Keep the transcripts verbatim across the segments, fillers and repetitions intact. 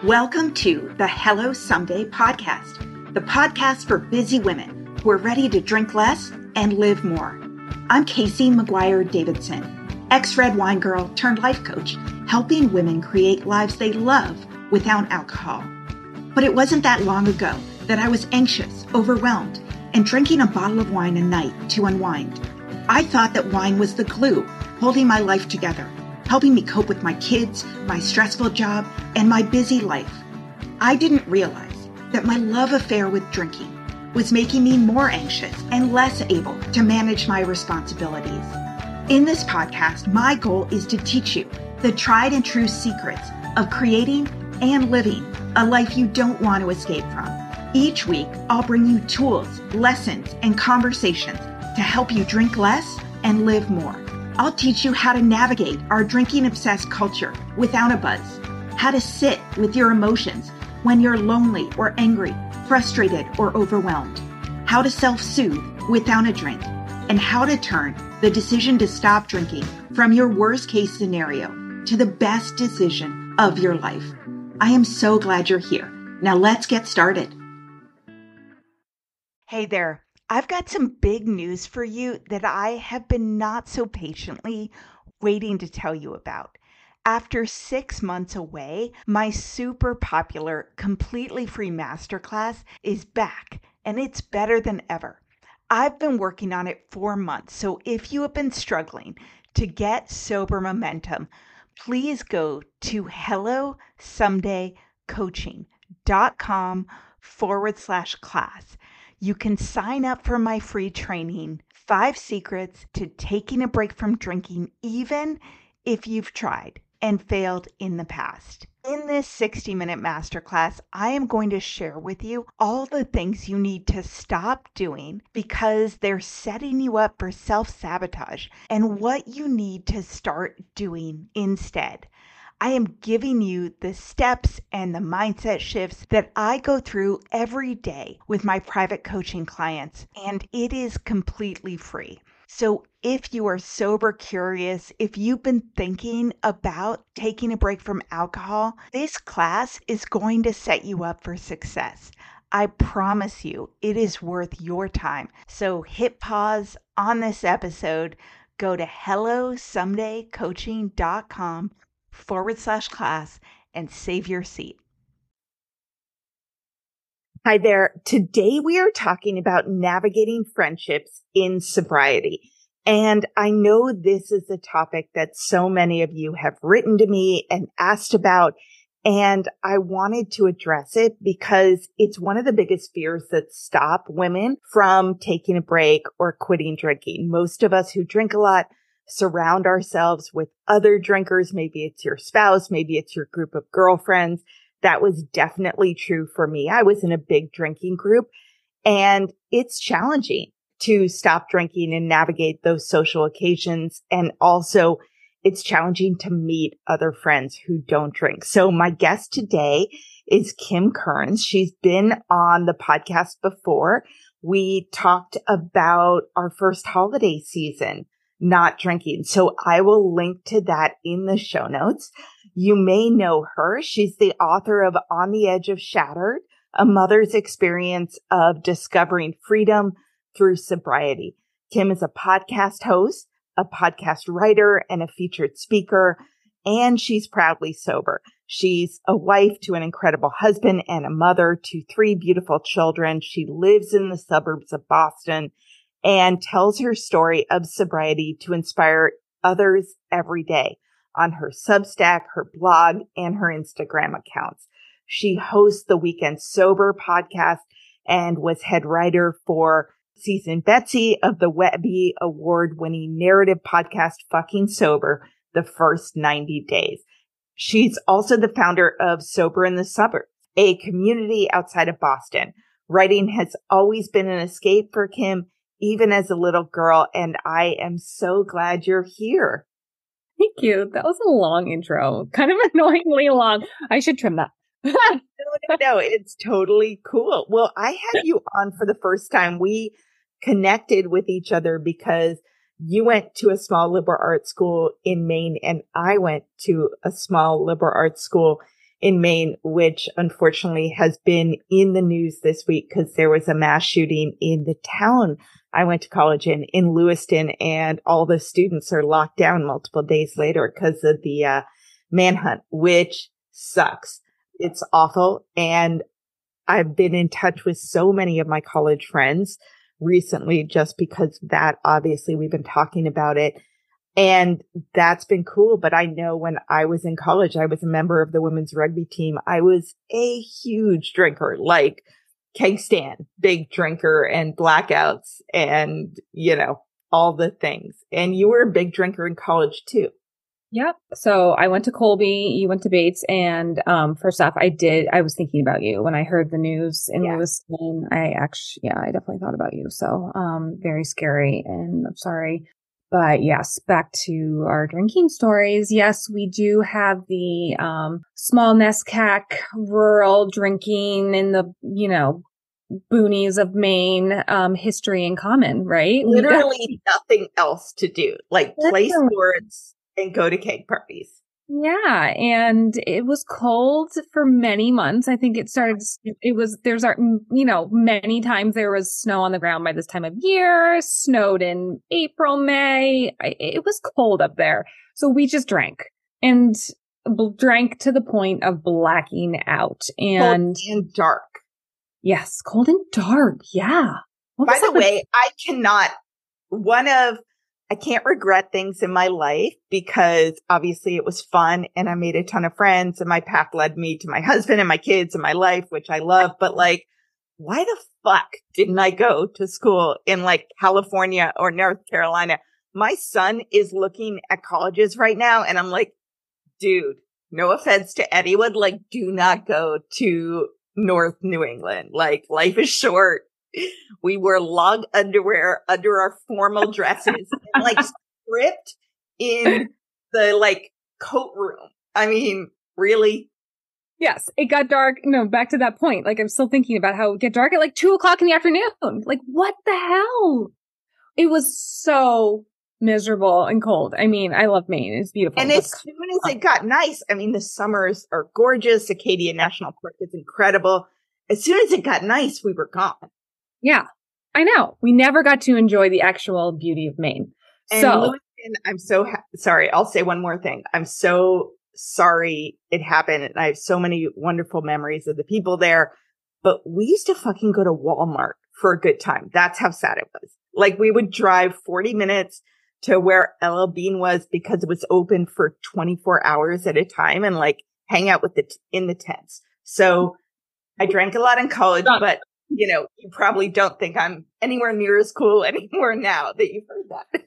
Welcome to the Hello Someday podcast, the podcast for busy women who are ready to drink less and live more. I'm Casey McGuire Davidson, ex-red wine girl turned life coach, helping women create lives they love without alcohol. But it wasn't that long ago that I was anxious, overwhelmed, and drinking a bottle of wine a night to unwind. I thought that wine was the glue holding my life together, helping me cope with my kids, my stressful job, and my busy life. I didn't realize that my love affair with drinking was making me more anxious and less able to manage my responsibilities. In this podcast, my goal is to teach you the tried and true secrets of creating and living a life you don't want to escape from. Each week, I'll bring you tools, lessons, and conversations to help you drink less and live more. I'll teach you how to navigate our drinking-obsessed culture without a buzz, how to sit with your emotions when you're lonely or angry, frustrated or overwhelmed, how to self-soothe without a drink, and how to turn the decision to stop drinking from your worst-case scenario to the best decision of your life. I am so glad you're here. Now let's get started. Hey there. I've got some big news for you that I have been not so patiently waiting to tell you about. After six months away, my super popular, completely free masterclass is back, and it's better than ever. I've been working on it for months, so if you have been struggling to get sober momentum, please go to hellosomedaycoaching.com forward slash class. You can sign up for my free training, Five Secrets to Taking a Break from Drinking, even if you've tried and failed in the past. In this sixty-minute masterclass, I am going to share with you all the things you need to stop doing because they're setting you up for self-sabotage and what you need to start doing instead. I am giving you the steps and the mindset shifts that I go through every day with my private coaching clients, and it is completely free. So if you are sober curious, if you've been thinking about taking a break from alcohol, this class is going to set you up for success. I promise you, it is worth your time. So hit pause on this episode, go to hellosomedaycoaching.com forward slash class and save your seat. Hi there. Today we are talking about navigating friendships in sobriety. And I know this is a topic that so many of you have written to me and asked about. And I wanted to address it because it's one of the biggest fears that stop women from taking a break or quitting drinking. Most of us who drink a lot surround ourselves with other drinkers. Maybe it's your spouse. Maybe it's your group of girlfriends. That was definitely true for me. I was in a big drinking group, and it's challenging to stop drinking and navigate those social occasions. And also it's challenging to meet other friends who don't drink. So my guest today is Kim Kearns. She's been on the podcast before. We talked about our first holiday season, not drinking. So I will link to that in the show notes. You may know her. She's the author of On the Edge of Shattered, A Mother's Experience of Discovering Freedom Through Sobriety. Kim is a podcast host, a podcast writer, and a featured speaker, and she's proudly sober. She's a wife to an incredible husband and a mother to three beautiful children. She lives in the suburbs of Boston and tells her story of sobriety to inspire others every day on her Substack, her blog, and her Instagram accounts. She hosts the Weekend Sober podcast and was head writer for Season Betsy of the Webby award-winning narrative podcast Fucking Sober, the first ninety days. She's also the founder of Sober in the Suburbs, a community outside of Boston. Writing has always been an escape for Kim, even as a little girl, and I am so glad you're here. Thank you. That was a long intro, kind of annoyingly long. I should trim that. no, no, no, it's totally cool. Well, I had you on for the first time. We connected with each other because you went to a small liberal arts school in Maine and I went to a small liberal arts school in Maine, which unfortunately has been in the news this week because there was a mass shooting in the town I went to college in, in Lewiston, and all the students are locked down multiple days later because of the uh, manhunt, which sucks. It's awful. And I've been in touch with so many of my college friends recently just because of that. Obviously, we've been talking about it. And that's been cool. But I know when I was in college, I was a member of the women's rugby team. I was a huge drinker, like keg stand, big drinker and blackouts and, you know, all the things. And you were a big drinker in college too. Yep. So I went to Colby, you went to Bates. And um, first off, I did, I was thinking about you when I heard the news in yeah. Lewiston. I actually, yeah, I definitely thought about you. So um, very scary, and I'm sorry. But yes, back to our drinking stories. Yes, we do have the um, small NESCAC rural drinking in the, you know, boonies of Maine um, history in common, right? Literally nothing else to do, like play sports and go to keg parties. Yeah. And it was cold for many months. I think it started, it was, there's, our, you know, many times there was snow on the ground by this time of year, snowed in April, May. It was cold up there. So we just drank and drank to the point of blacking out. And, cold and dark. Yes. Cold and dark. Yeah. What by the way, I cannot, one of, I can't regret things in my life because obviously it was fun and I made a ton of friends and my path led me to my husband and my kids and my life, which I love. But like, why the fuck didn't I go to school in like California or North Carolina? My son is looking at colleges right now and I'm like, dude, no offense to anyone, like do not go to North New England. Like life is short. We wore long underwear under our formal dresses and like stripped in the like coat room. I mean, really? Yes, it got dark. No, back to that point. Like I'm still thinking about how it get dark at like two o'clock in the afternoon. Like what the hell? It was so miserable and cold. I mean, I love Maine. It's beautiful. And as soon as it got nice, I mean, the summers are gorgeous. Acadia National Park is incredible. As soon as it got nice, we were gone. Yeah, I know. We never got to enjoy the actual beauty of Maine. And so, Lewiston, I'm so ha- sorry. I'll say one more thing. I'm so sorry it happened. And I have so many wonderful memories of the people there. But we used to fucking go to Walmart for a good time. That's how sad it was. Like we would drive forty minutes to where L L Bean was because it was open for twenty-four hours at a time and like hang out with the t- in the tents. So I drank a lot in college, but you know, you probably don't think I'm anywhere near as cool anymore now that you've heard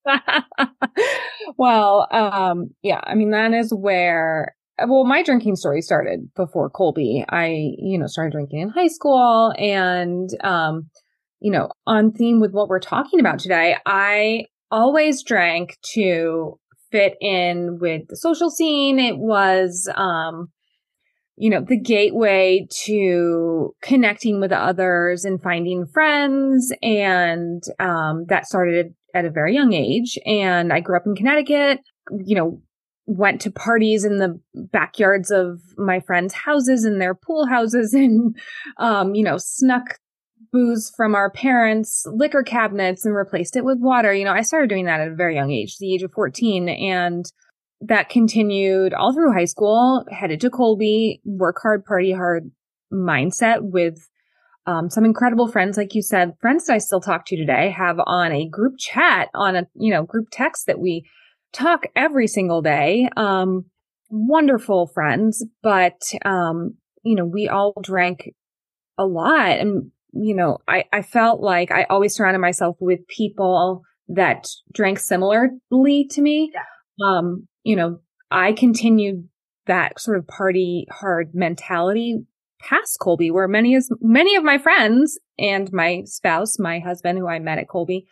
that. Well, um, yeah, I mean, that is where, well, my drinking story started before Colby. I, you know, started drinking in high school and, um, you know, on theme with what we're talking about today, I always drank to fit in with the social scene. It was, um, you know, the gateway to connecting with others and finding friends. And um, that started at a very young age. And I grew up in Connecticut, you know, went to parties in the backyards of my friends' houses and their pool houses and, um, you know, snuck booze from our parents' liquor cabinets and replaced it with water. You know, I started doing that at a very young age, the age of fourteen. And that continued all through high school, headed to Colby, work hard, party hard mindset with um, some incredible friends. Like you said, friends that I still talk to today, have on a group chat, on a, you know, group text that we talk every single day. Um, wonderful friends, but, um, you know, we all drank a lot. And, you know, I, I felt like I always surrounded myself with people that drank similarly to me. Yeah. Um, you know, I continued that sort of party hard mentality past Colby, where many as many of my friends and my spouse, my husband, who I met at Colby,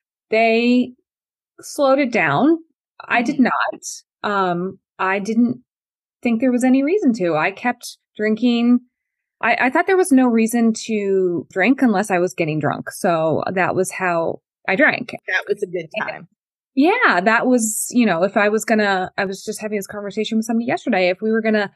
they slowed it down. Mm-hmm. I did not. Um, I didn't think there was any reason to. I kept drinking. I, I thought there was no reason to drink unless I was getting drunk. So that was how I drank. That was a good time. Yeah, that was, you know, if I was gonna, I was just having this conversation with somebody yesterday. If we were gonna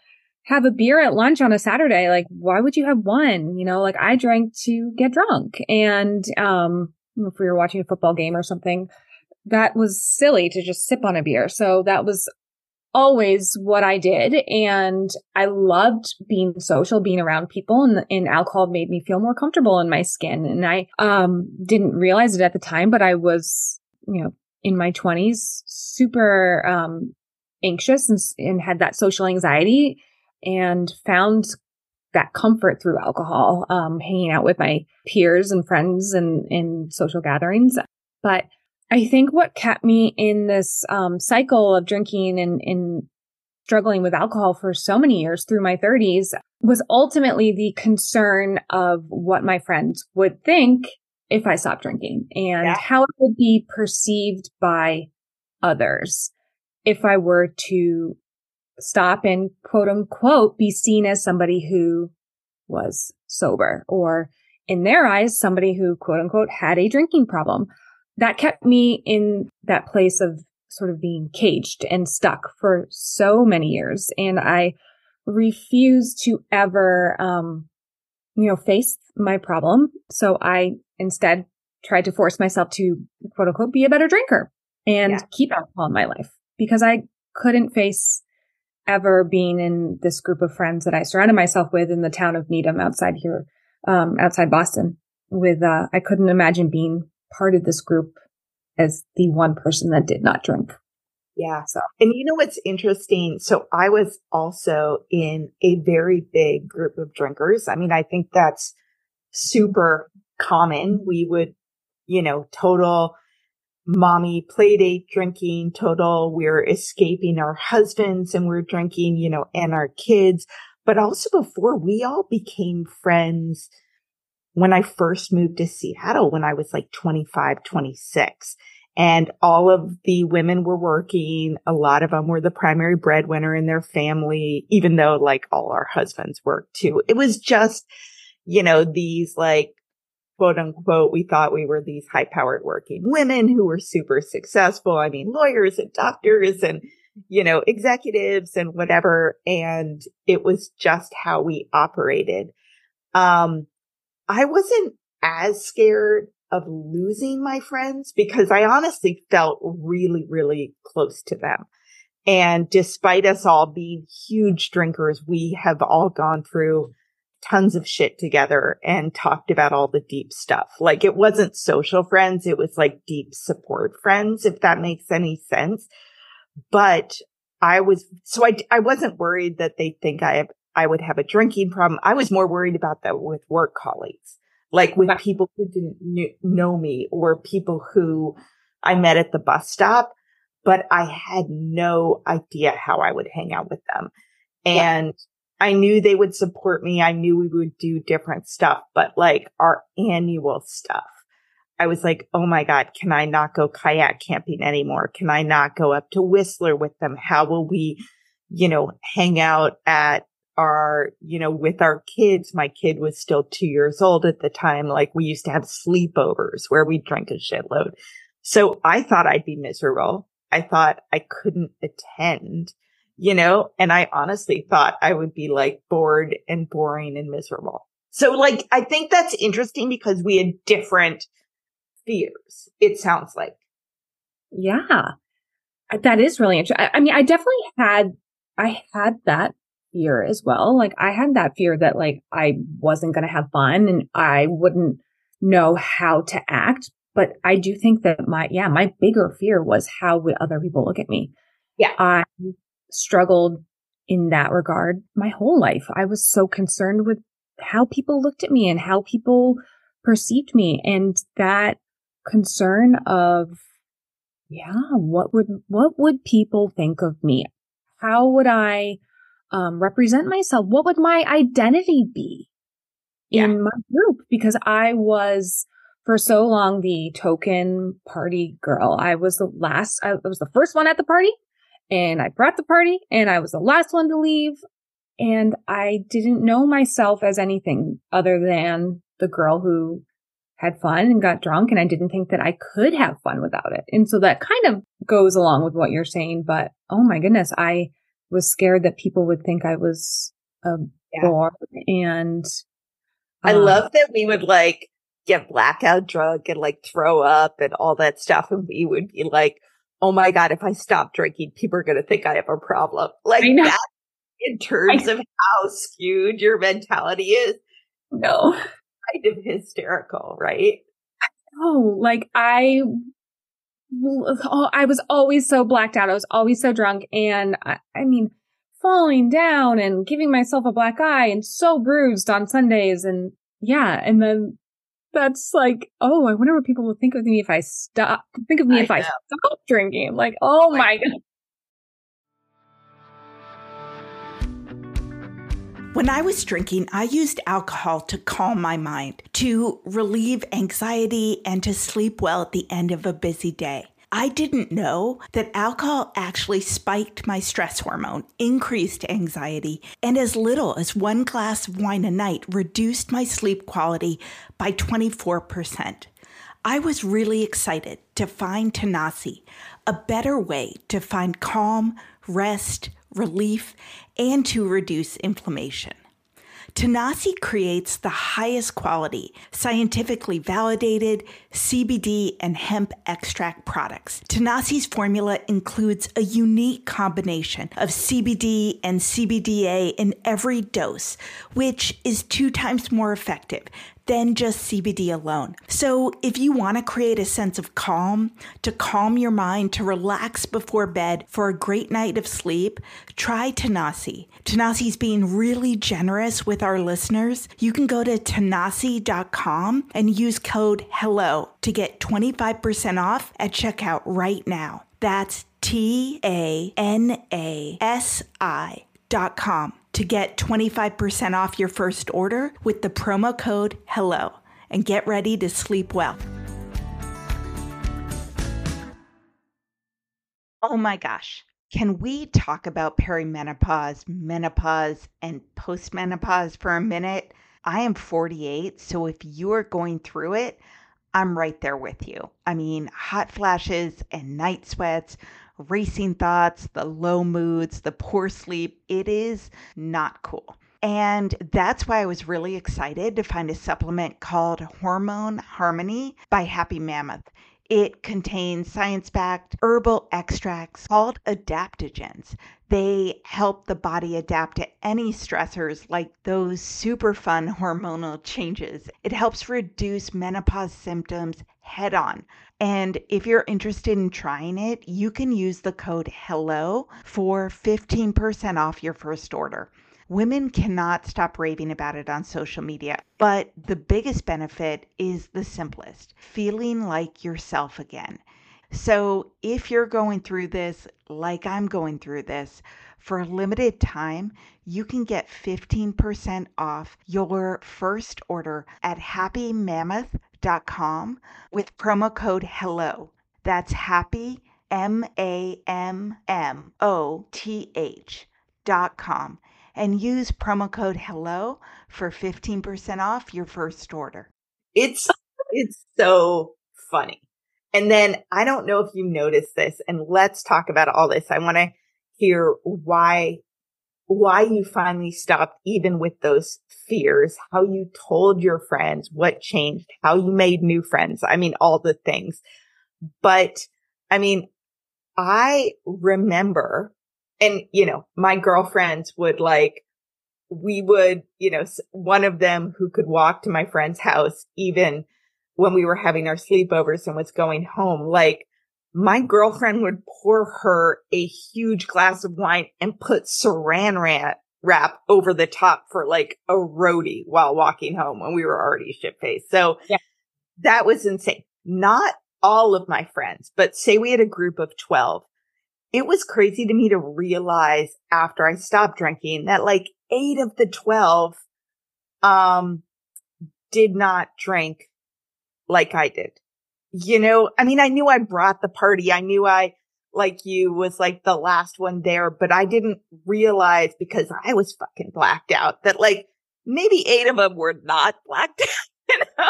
have a beer at lunch on a Saturday. Like, why would you have one? You know, like I drank to get drunk. And, um, if we were watching a football game or something, that was silly to just sip on a beer. So that was always what I did. And I loved being social, being around people, and, and alcohol made me feel more comfortable in my skin. And I, um, didn't realize it at the time, but I was, you know, in my twenties, super, um, anxious and, and had that social anxiety, and found that comfort through alcohol, um, hanging out with my peers and friends and in social gatherings. But I think what kept me in this um, cycle of drinking and, and struggling with alcohol for so many years through my thirties was ultimately the concern of what my friends would think if I stopped drinking, and yeah. how it would be perceived by others if I were to stop and quote unquote be seen as somebody who was sober, or in their eyes, somebody who quote unquote had a drinking problem. That kept me in that place of sort of being caged and stuck for so many years. And I refused to ever, um, you know, face my problem. So I instead tried to force myself to quote unquote be a better drinker and yeah. keep alcohol in my life, because I couldn't face ever being in this group of friends that I surrounded myself with in the town of Needham outside here, um, outside Boston with, uh, I couldn't imagine being part of this group as the one person that did not drink. Yeah. So, and you know what's interesting? So I was also in a very big group of drinkers. I mean, I think that's super common. We would, you know, total mommy play date drinking, total we're escaping our husbands and we're drinking, you know, and our kids. But also before, we all became friends when I first moved to Seattle, when I was like twenty-five, twenty-six. And all of the women were working. A lot of them were the primary breadwinner in their family, even though like all our husbands worked too. It was just, you know, these like, quote unquote, we thought we were these high powered working women who were super successful. I mean, lawyers and doctors and, you know, executives and whatever. And it was just how we operated. Um, I wasn't as scared of losing my friends because I honestly felt really, really close to them. And despite us all being huge drinkers, we have all gone through tons of shit together and talked about all the deep stuff. Like it wasn't social friends. It was like deep support friends, if that makes any sense. But I was, so I, I wasn't worried that they think I have, I would have a drinking problem. I was more worried about that with work colleagues, like with people who didn't kn- know me or people who I met at the bus stop, but I had no idea how I would hang out with them. And yeah. I knew they would support me. I knew we would do different stuff, but like our annual stuff, I was like, oh my God, can I not go kayak camping anymore? Can I not go up to Whistler with them? How will we, you know, hang out at our, you know, with our kids? My kid was still two years old at the time. Like we used to have sleepovers where we drank a shitload. So I thought I'd be miserable. I thought I couldn't attend. You know, and I honestly thought I would be like bored and boring and miserable. So like, I think that's interesting because we had different fears, it sounds like. Yeah, that is really interesting. I, I mean, I definitely had, I had that fear as well. Like I had that fear that like I wasn't going to have fun and I wouldn't know how to act. But I do think that my, yeah, my bigger fear was how would other people look at me? Yeah. I struggled in that regard my whole life. I was so concerned with how people looked at me and how people perceived me. And that concern of, yeah, what would, what would people think of me? How would I um, represent myself? What would my identity be yeah. in my group? Because I was for so long the token party girl. I was the last, I was the first one at the party. And I brought the party and I was the last one to leave. And I didn't know myself as anything other than the girl who had fun and got drunk. And I didn't think that I could have fun without it. And so that kind of goes along with what you're saying. But oh my goodness, I was scared that people would think I was a Yeah. bore. And I um, love that we would like get blackout drunk and like throw up and all that stuff. And we would be like, oh my God, if I stop drinking, people are going to think I have a problem. Like I know. that in terms I of how skewed your mentality is. No. Kind of hysterical, right? Oh, like I, oh, I was always so blacked out. I was always so drunk. And I, I mean, falling down and giving myself a black eye and so bruised on Sundays. And yeah. And then that's like, oh, I wonder what people will think of me if I stop, think of me I if I know. stop drinking. Like, oh Like- my God. When I was drinking, I used alcohol to calm my mind, to relieve anxiety, and to sleep well at the end of a busy day. I didn't know that alcohol actually spiked my stress hormone, increased anxiety, and as little as one glass of wine a night reduced my sleep quality by twenty-four percent. I was really excited to find Tanasi, a better way to find calm, rest, relief, and to reduce inflammation. Tanasi creates the highest quality, scientifically validated C B D and hemp extract products. Tanasi's formula includes a unique combination of C B D and C B D A in every dose, which is two times more effective than just C B D alone. So if you want to create a sense of calm, to calm your mind, to relax before bed for a great night of sleep, try Tanasi. Tanasi's being really generous with our listeners. You can go to tanasi dot com and use code HELLO to get twenty-five percent off at checkout right now. That's T A N A S I dot com. To get twenty-five percent off your first order with the promo code HELLO and get ready to sleep well. Oh my gosh. Can we talk about perimenopause, menopause, and postmenopause for a minute? I am forty-eight, so if you are going through it, I'm right there with you. I mean, hot flashes and night sweats, racing thoughts, the low moods, the poor sleep. It is not cool. And that's why I was really excited to find a supplement called Hormone Harmony by Happy Mammoth. It contains science-backed herbal extracts called adaptogens. They help the body adapt to any stressors like those super fun hormonal changes. It helps reduce menopause symptoms head on. And if you're interested in trying it, you can use the code HELLO for fifteen percent off your first order. Women cannot stop raving about it on social media, but the biggest benefit is the simplest, feeling like yourself again. So if you're going through this like I'm going through this, for a limited time, you can get fifteen percent off your first order at happy mammoth dot com with promo code HELLO. That's happy, M A M M O T H dot com. And use promo code HELLO for fifteen percent off your first order. It's, it's so funny. And then I don't know if you noticed this, and let's talk about all this. I want to hear why, why you finally stopped, even with those fears, how you told your friends, what changed, how you made new friends. I mean, all the things. But I mean, I remember, and you know, my girlfriends would like, we would, you know, one of them who could walk to my friend's house, even when we were having our sleepovers and was going home, like my girlfriend would pour her a huge glass of wine and put saran wrap, wrap over the top for like a roadie while walking home when we were already shit-faced. So yeah. That was insane. Not all of my friends, but say we had a group of twelve. It was crazy to me to realize after I stopped drinking that like eight of the twelve, um, did not drink like I did. You know, I mean, I knew I brought the party. I knew I, like you, was like the last one there, but I didn't realize because I was fucking blacked out that like maybe eight of them were not blacked out. You know?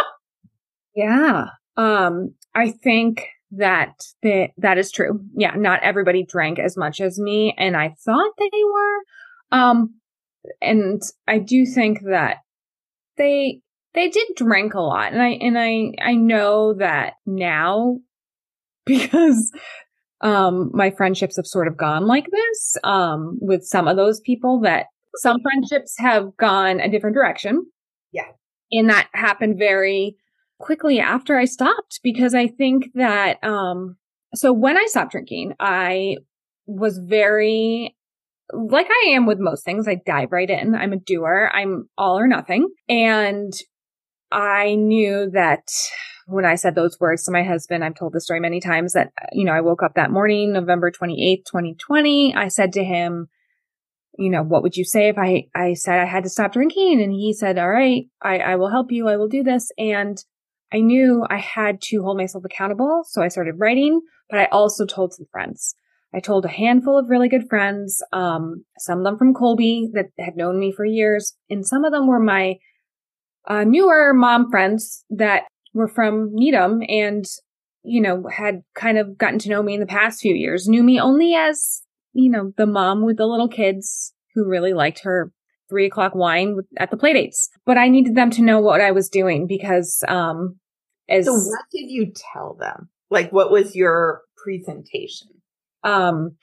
Yeah. Um, I think that the, that is true. Yeah. Not everybody drank as much as me. And I thought they were. Um, and I do think that they, they did drink a lot. And I, and I, I know that now because, um, my friendships have sort of gone like this, um, with some of those people, that some friendships have gone a different direction. Yeah. And that happened very quickly after I stopped, because I think that, um, so when I stopped drinking, I was very, like I am with most things, I dive right in. I'm a doer. I'm all or nothing. And I knew that when I said those words to my husband, I've told this story many times, that, you know, I woke up that morning, November twenty-eighth, twenty twenty. I said to him, you know, what would you say if I, I said I had to stop drinking? And he said, all right, I, I will help you. I will do this. And I knew I had to hold myself accountable. So I started writing, but I also told some friends. I told a handful of really good friends, um, some of them from Colby that had known me for years. And some of them were my uh, newer mom friends that were from Needham and, you know, had kind of gotten to know me in the past few years, knew me only as, you know, the mom with the little kids who really liked her three o'clock wine with, at the play dates. But I needed them to know what I was doing because, um, as. So what did you tell them? Like, what was your presentation? Um,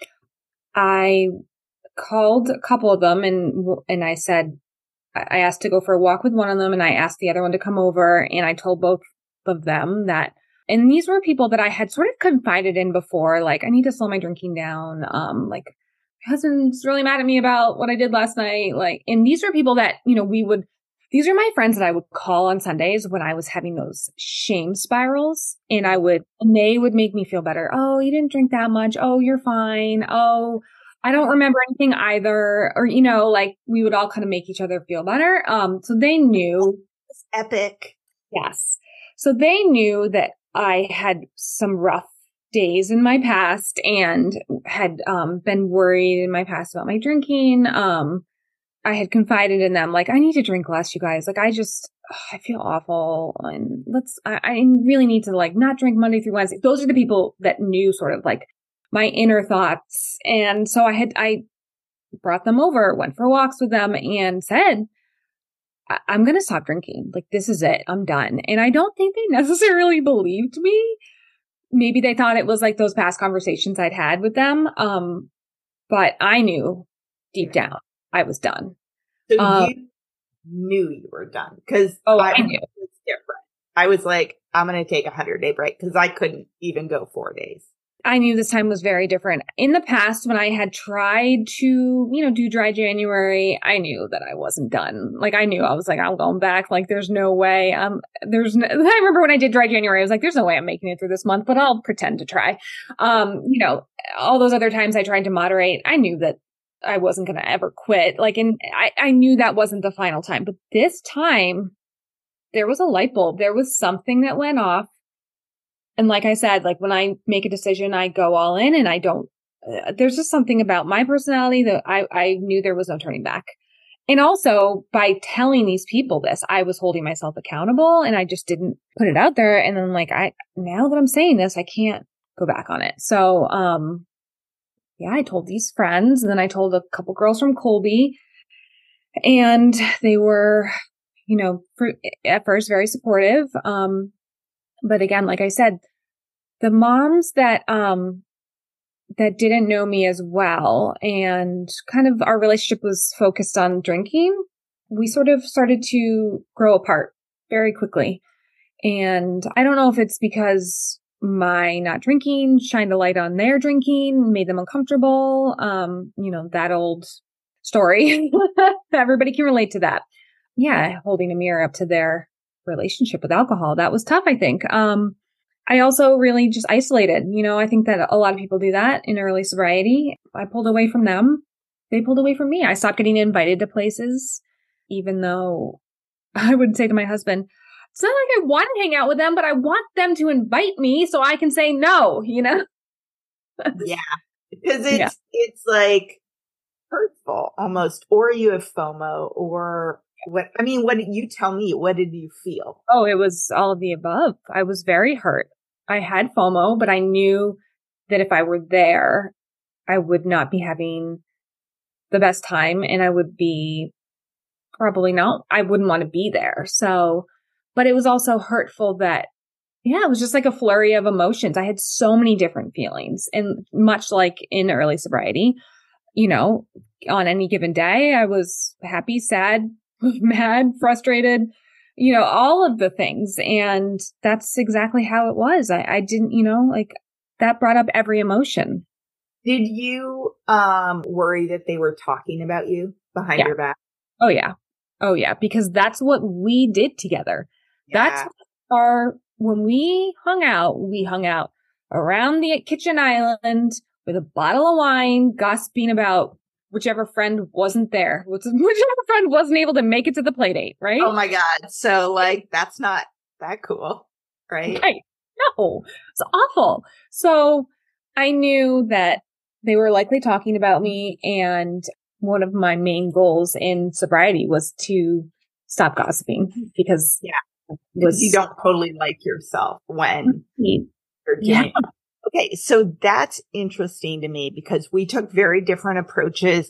I called a couple of them and, and I said, I asked to go for a walk with one of them and I asked the other one to come over, and I told both of them that, and these were people that I had sort of confided in before, like, I need to slow my drinking down. Um, like, my husband's really mad at me about what I did last night. Like, and these were people that, you know, we would, these are my friends that I would call on Sundays when I was having those shame spirals, and I would, and they would make me feel better. Oh, you didn't drink that much. Oh, you're fine. Oh, I don't remember anything either. Or, you know, like we would all kind of make each other feel better. Um, so they knew. It's epic. Yes. So they knew that I had some rough days in my past and had um, been worried in my past about my drinking. Um, I had confided in them, like, I need to drink less, you guys. Like, I just, ugh, I feel awful. And let's, I, I really need to like not drink Monday through Wednesday. Those are the people that knew sort of like my inner thoughts. And so I had, I brought them over, went for walks with them and said, I- I'm going to stop drinking. Like, this is it. I'm done. And I don't think they necessarily believed me. Maybe they thought it was like those past conversations I'd had with them. Um, but I knew deep down I was done. So um, you knew you were done, because oh, I, I knew. was different. I was like, I'm going to take a hundred day break because I couldn't even go four days. I knew this time was very different. In the past, when I had tried to, you know, do dry January, I knew that I wasn't done. Like, I knew I was like, I'm going back. Like, there's no way. Um, there's no, I remember when I did dry January, I was like, there's no way I'm making it through this month, but I'll pretend to try. Um, you know, all those other times I tried to moderate, I knew that I wasn't going to ever quit. Like, and I, I knew that wasn't the final time, but this time there was a light bulb. There was something that went off. And like I said, like when I make a decision, I go all in and I don't, uh, there's just something about my personality that I, I knew there was no turning back. And also by telling these people this, I was holding myself accountable and I just didn't put it out there. And then like, I, now that I'm saying this, I can't go back on it. So, um, yeah, I told these friends and then I told a couple girls from Colby and they were, you know, for, at first very supportive. Um, But again, like I said, the moms that, um, that didn't know me as well and kind of our relationship was focused on drinking, we sort of started to grow apart very quickly. And I don't know if it's because my not drinking shined a light on their drinking, made them uncomfortable. Um, you know, that old story. Everybody can relate to that. Yeah. Holding a mirror up to their relationship with alcohol. That was tough, I think. Um, I also really just isolated. You know, I think that a lot of people do that in early sobriety. I pulled away from them. They pulled away from me. I stopped getting invited to places, even though I would say to my husband, it's not like I want to hang out with them, but I want them to invite me so I can say no, you know? Yeah. Because it's, Yeah. it's like hurtful almost, or you have FOMO or what, I mean, what did you tell me? What did you feel? Oh, it was all of the above. I was very hurt. I had FOMO, but I knew that if I were there, I would not be having the best time and I would be probably not, I wouldn't want to be there. So, but it was also hurtful that, yeah, it was just like a flurry of emotions. I had so many different feelings. And much like in early sobriety, you know, on any given day, I was happy, sad, mad, frustrated, you know, all of the things. And that's exactly how it was. I, I didn't, you know, like that brought up every emotion. Did you um worry that they were talking about you behind Yeah. your back? Oh, yeah. Oh, yeah. Because that's what we did together. Yeah. That's our, when we hung out, we hung out around the kitchen island with a bottle of wine, gossiping about whichever friend wasn't there, whichever friend wasn't able to make it to the play date, right? Oh my God. So like, that's not that cool, right? Right. No, it's awful. So I knew that they were likely talking about me. And one of my main goals in sobriety was to stop gossiping because yeah, was, you don't totally like yourself when you're doing yeah. it. Okay. So that's interesting to me because we took very different approaches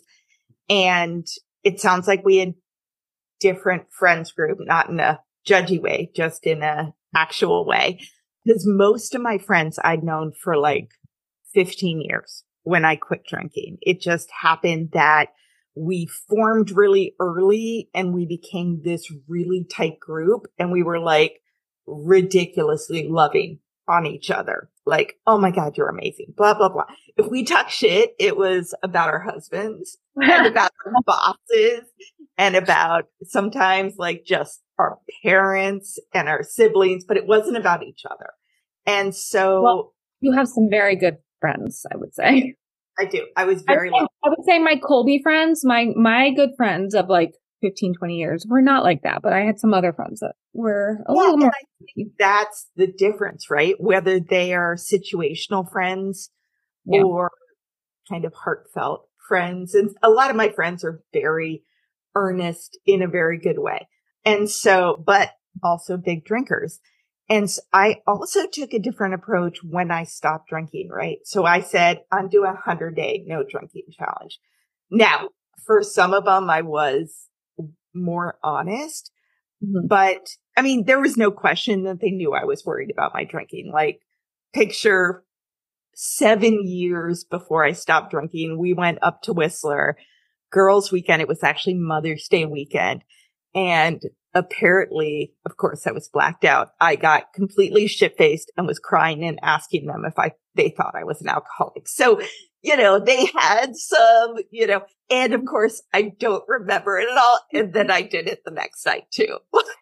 and it sounds like we had different friends group, not in a judgy way, just in a actual way. Because most of my friends I'd known for like fifteen years when I quit drinking. It just happened that we formed really early and we became this really tight group and we were like ridiculously loving on each other. Like, oh my God, you're amazing, blah, blah, blah. If we talk shit, it was about our husbands and about our bosses and about sometimes like just our parents and our siblings, but it wasn't about each other. And so well, you have some very good friends, I would say. I do. I was very I, I would say my Colby friends, my, my good friends of like fifteen, twenty years were not like that, but I had some other friends that were a yeah, little more. I think that's the difference, right? Whether they are situational friends yeah. or kind of heartfelt friends. And a lot of my friends are very earnest in a very good way. And so, but also big drinkers. And so I also took a different approach when I stopped drinking, right? So I said, I'm doing a hundred day no drinking challenge. Now, for some of them, I was more honest, mm-hmm. but I mean, there was no question that they knew I was worried about my drinking. Like picture seven years before I stopped drinking, we went up to Whistler girls weekend. It was actually Mother's Day weekend. And apparently, of course, I was blacked out. I got completely shit-faced and was crying and asking them if I, they thought I was an alcoholic. So, you know, they had some, you know, and of course, I don't remember it at all. And then I did it the next night too.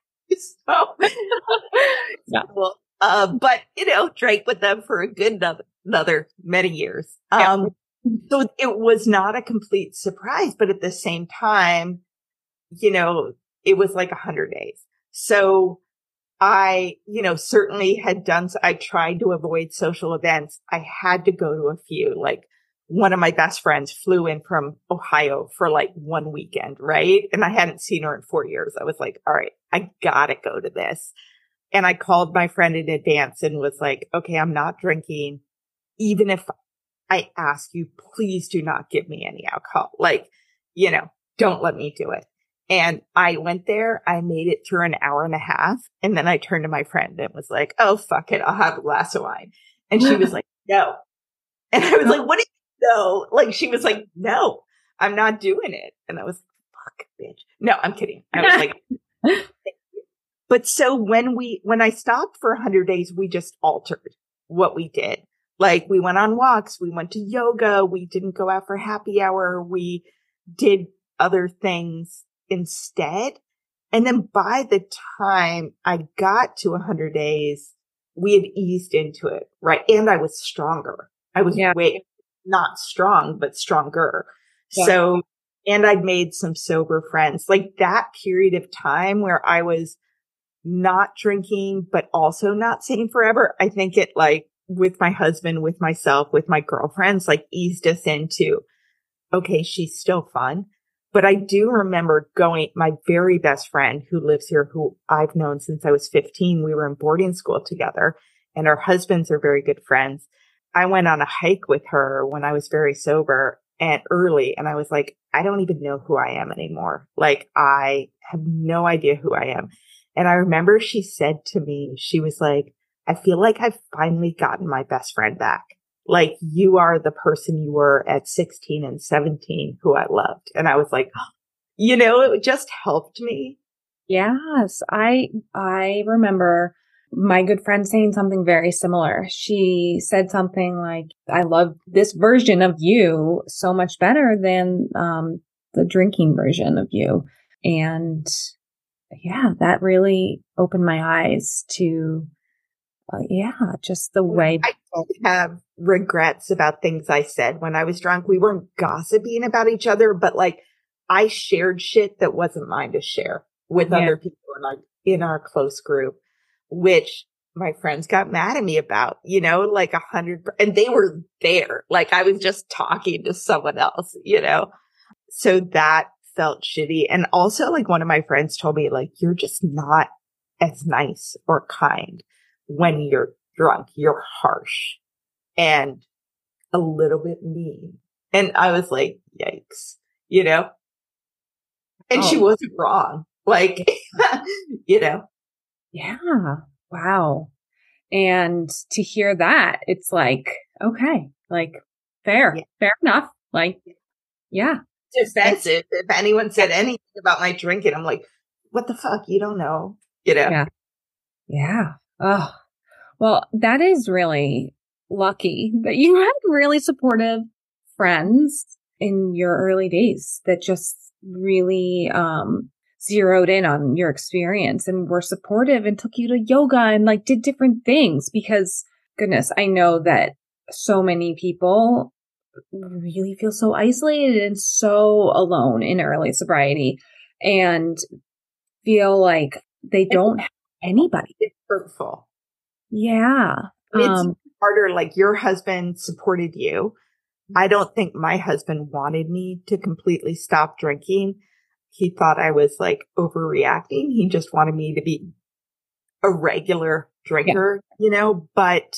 so, yeah. Well, uh, but, you know, drank with them for a good another, another many years. Um, yeah. So it was not a complete surprise, but at the same time, you know, it was like a hundred days. So I, you know, certainly had done, I tried to avoid social events. I had to go to a few, like one of my best friends flew in from Ohio for like one weekend, right? And I hadn't seen her in four years. I was like, all right, I gotta go to this. And I called my friend in advance and was like, okay, I'm not drinking. Even if I ask you, please do not give me any alcohol. Like, you know, don't let me do it. And I went there, I made it through an hour and a half. And then I turned to my friend and was like, oh, fuck it. I'll have a glass of wine. And she was like, no. And I was like, what do you know? Like, she was like, no, I'm not doing it. And I was like, fuck, bitch. No, I'm kidding. I was like, thank you. But so when we, when I stopped for a hundred days, we just altered what we did. Like we went on walks, we went to yoga, we didn't go out for happy hour, we did other things instead. And then by the time I got to one hundred days, we had eased into it, right? And I was stronger. I was yeah. way not strong, but stronger. Yeah. So, and I'd made some sober friends. Like that period of time where I was not drinking, but also not saying forever. I think it like with my husband, with myself, with my girlfriends, like eased us into, okay, she's still fun. But I do remember going, my very best friend who lives here, who I've known since I was fifteen, we were in boarding school together and our husbands are very good friends. I went on a hike with her when I was very sober and early. And I was like, I don't even know who I am anymore. Like, I have no idea who I am. And I remember she said to me, she was like, I feel like I've finally gotten my best friend back. Like, you are the person you were at sixteen and seventeen who I loved. And I was like, you know, it just helped me. Yes. I, I remember my good friend saying something very similar. She said something like, I love this version of you so much better than, um, the drinking version of you. And yeah, that really opened my eyes to, uh, yeah, just the way. I don't have regrets about things I said when I was drunk. We weren't gossiping about each other, but like, I shared shit that wasn't mine to share with yeah. other people in our, in our close group, which my friends got mad at me about, you know, like a hundred, and they were there. Like, I was just talking to someone else, you know, so that felt shitty. And also, like, one of my friends told me, like, you're just not as nice or kind when you're drunk. You're harsh and a little bit mean. And I was like, yikes, you know? And oh. she wasn't wrong. Like, you know? Yeah. Wow. And to hear that, it's like, okay, like fair, yeah. fair enough. Like, yeah. It's offensive. If anyone said anything about my drinking, I'm like, what the fuck? You don't know, you know? Yeah. Yeah. Oh, well, that is really lucky that you had really supportive friends in your early days that just really, um, zeroed in on your experience and were supportive and took you to yoga and like did different things because goodness, I know that so many people really feel so isolated and so alone in early sobriety and feel like they don't have anybody. It's hurtful. Yeah. It's um, harder. Like, your husband supported you. I don't think my husband wanted me to completely stop drinking. He thought I was like overreacting. He just wanted me to be a regular drinker, yeah. you know, but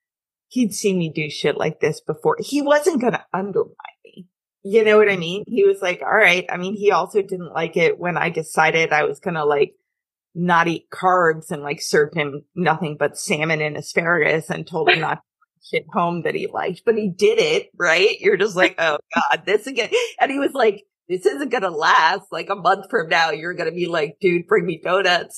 he'd seen me do shit like this before. He wasn't going to undermine me. You know what I mean? He was like, all right. I mean, he also didn't like it when I decided I was going to like not eat carbs and like served him nothing but salmon and asparagus and told him not to shit home that he liked, but he did it, right? You're just like, oh God, this again. And he was like, this isn't going to last. Like, a month from now, you're going to be like, dude, bring me donuts.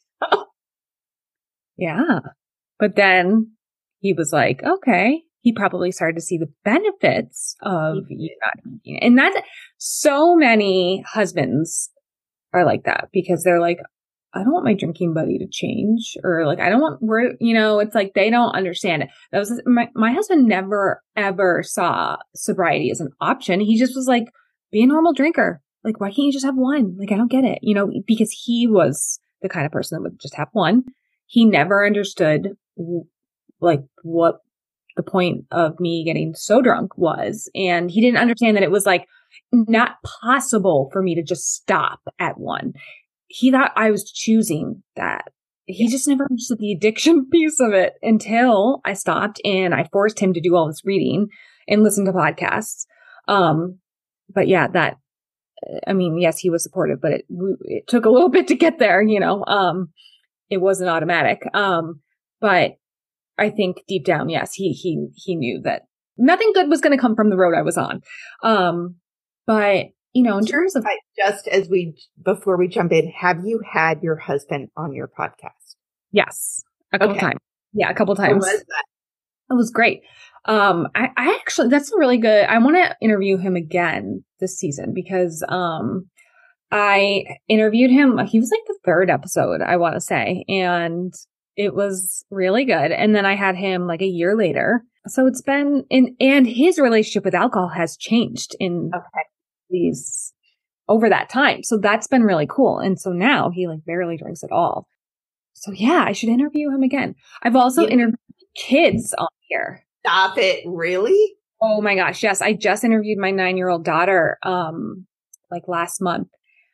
Yeah. But then he was like, okay. He probably started to see the benefits of you not drinking. And that's so many husbands are like that because they're like, I don't want my drinking buddy to change, or like, I don't want, we're, you know, it's like, they don't understand it. That was my, my husband never ever saw sobriety as an option. He just was like, be a normal drinker. Like, why can't you just have one? Like, I don't get it, you know, because he was the kind of person that would just have one. He never understood like what the point of me getting so drunk was. And he didn't understand that it was like not possible for me to just stop at one. He thought I was choosing that. He just never understood the addiction piece of it until I stopped and I forced him to do all this reading and listen to podcasts. Um, but yeah, that, I mean, yes, he was supportive, but it, it took a little bit to get there, you know, um, it wasn't automatic. Um, but I think deep down, yes, he, he, he knew that nothing good was going to come from the road I was on. Um, but you know, in terms of just as we, before we jump in, have you had your husband on your podcast? Yes. A couple okay. times. Yeah. A couple times. How was that? It was great. Um, I, I actually, that's a really good, I want to interview him again this season because, um, I interviewed him. He was like the third episode, I want to say, and it was really good. And then I had him like a year later. So it's been in, and his relationship with alcohol has changed in okay. these over that time. So that's been really cool. And so now he like barely drinks at all. So yeah, I should interview him again. I've also yeah. interviewed kids on here. Stop it. Really? Oh my gosh. Yes. I just interviewed my nine year old daughter, um, like last month.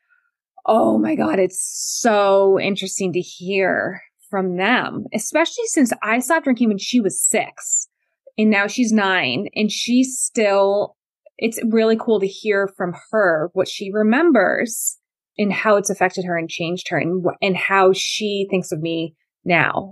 Oh my God. It's so interesting to hear from them, especially since I stopped drinking when she was six and now she's nine and she still it's really cool to hear from her what she remembers and how it's affected her and changed her and, and how she thinks of me now.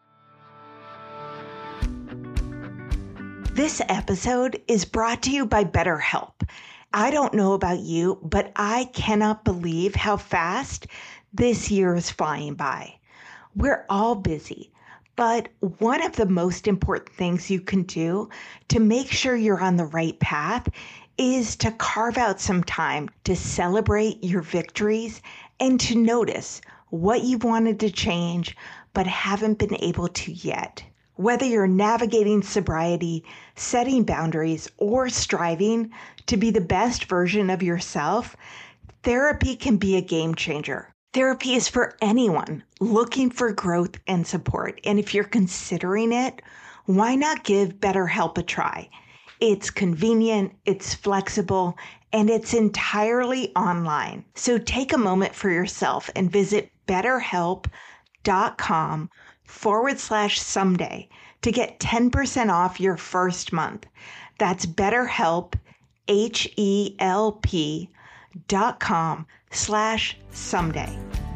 This episode is brought to you by BetterHelp. I don't know about you, but I cannot believe how fast this year is flying by. We're all busy, but one of the most important things you can do to make sure you're on the right path is to carve out some time to celebrate your victories and to notice what you've wanted to change but haven't been able to yet. Whether you're navigating sobriety, setting boundaries, or striving to be the best version of yourself, therapy can be a game changer. Therapy is for anyone looking for growth and support. And if you're considering it, why not give BetterHelp a try? It's convenient, it's flexible, and it's entirely online. So take a moment for yourself and visit betterhelp.com forward slash someday to get ten percent off your first month. That's BetterHelp, H-E-L-P dot com slash someday.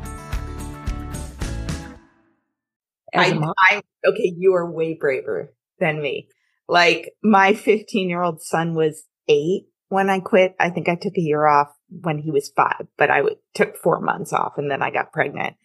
I, I, okay, you are way braver than me. Like, my fifteen-year-old son was eight when I quit. I think I took a year off when he was five, but I w- took four months off and then I got pregnant.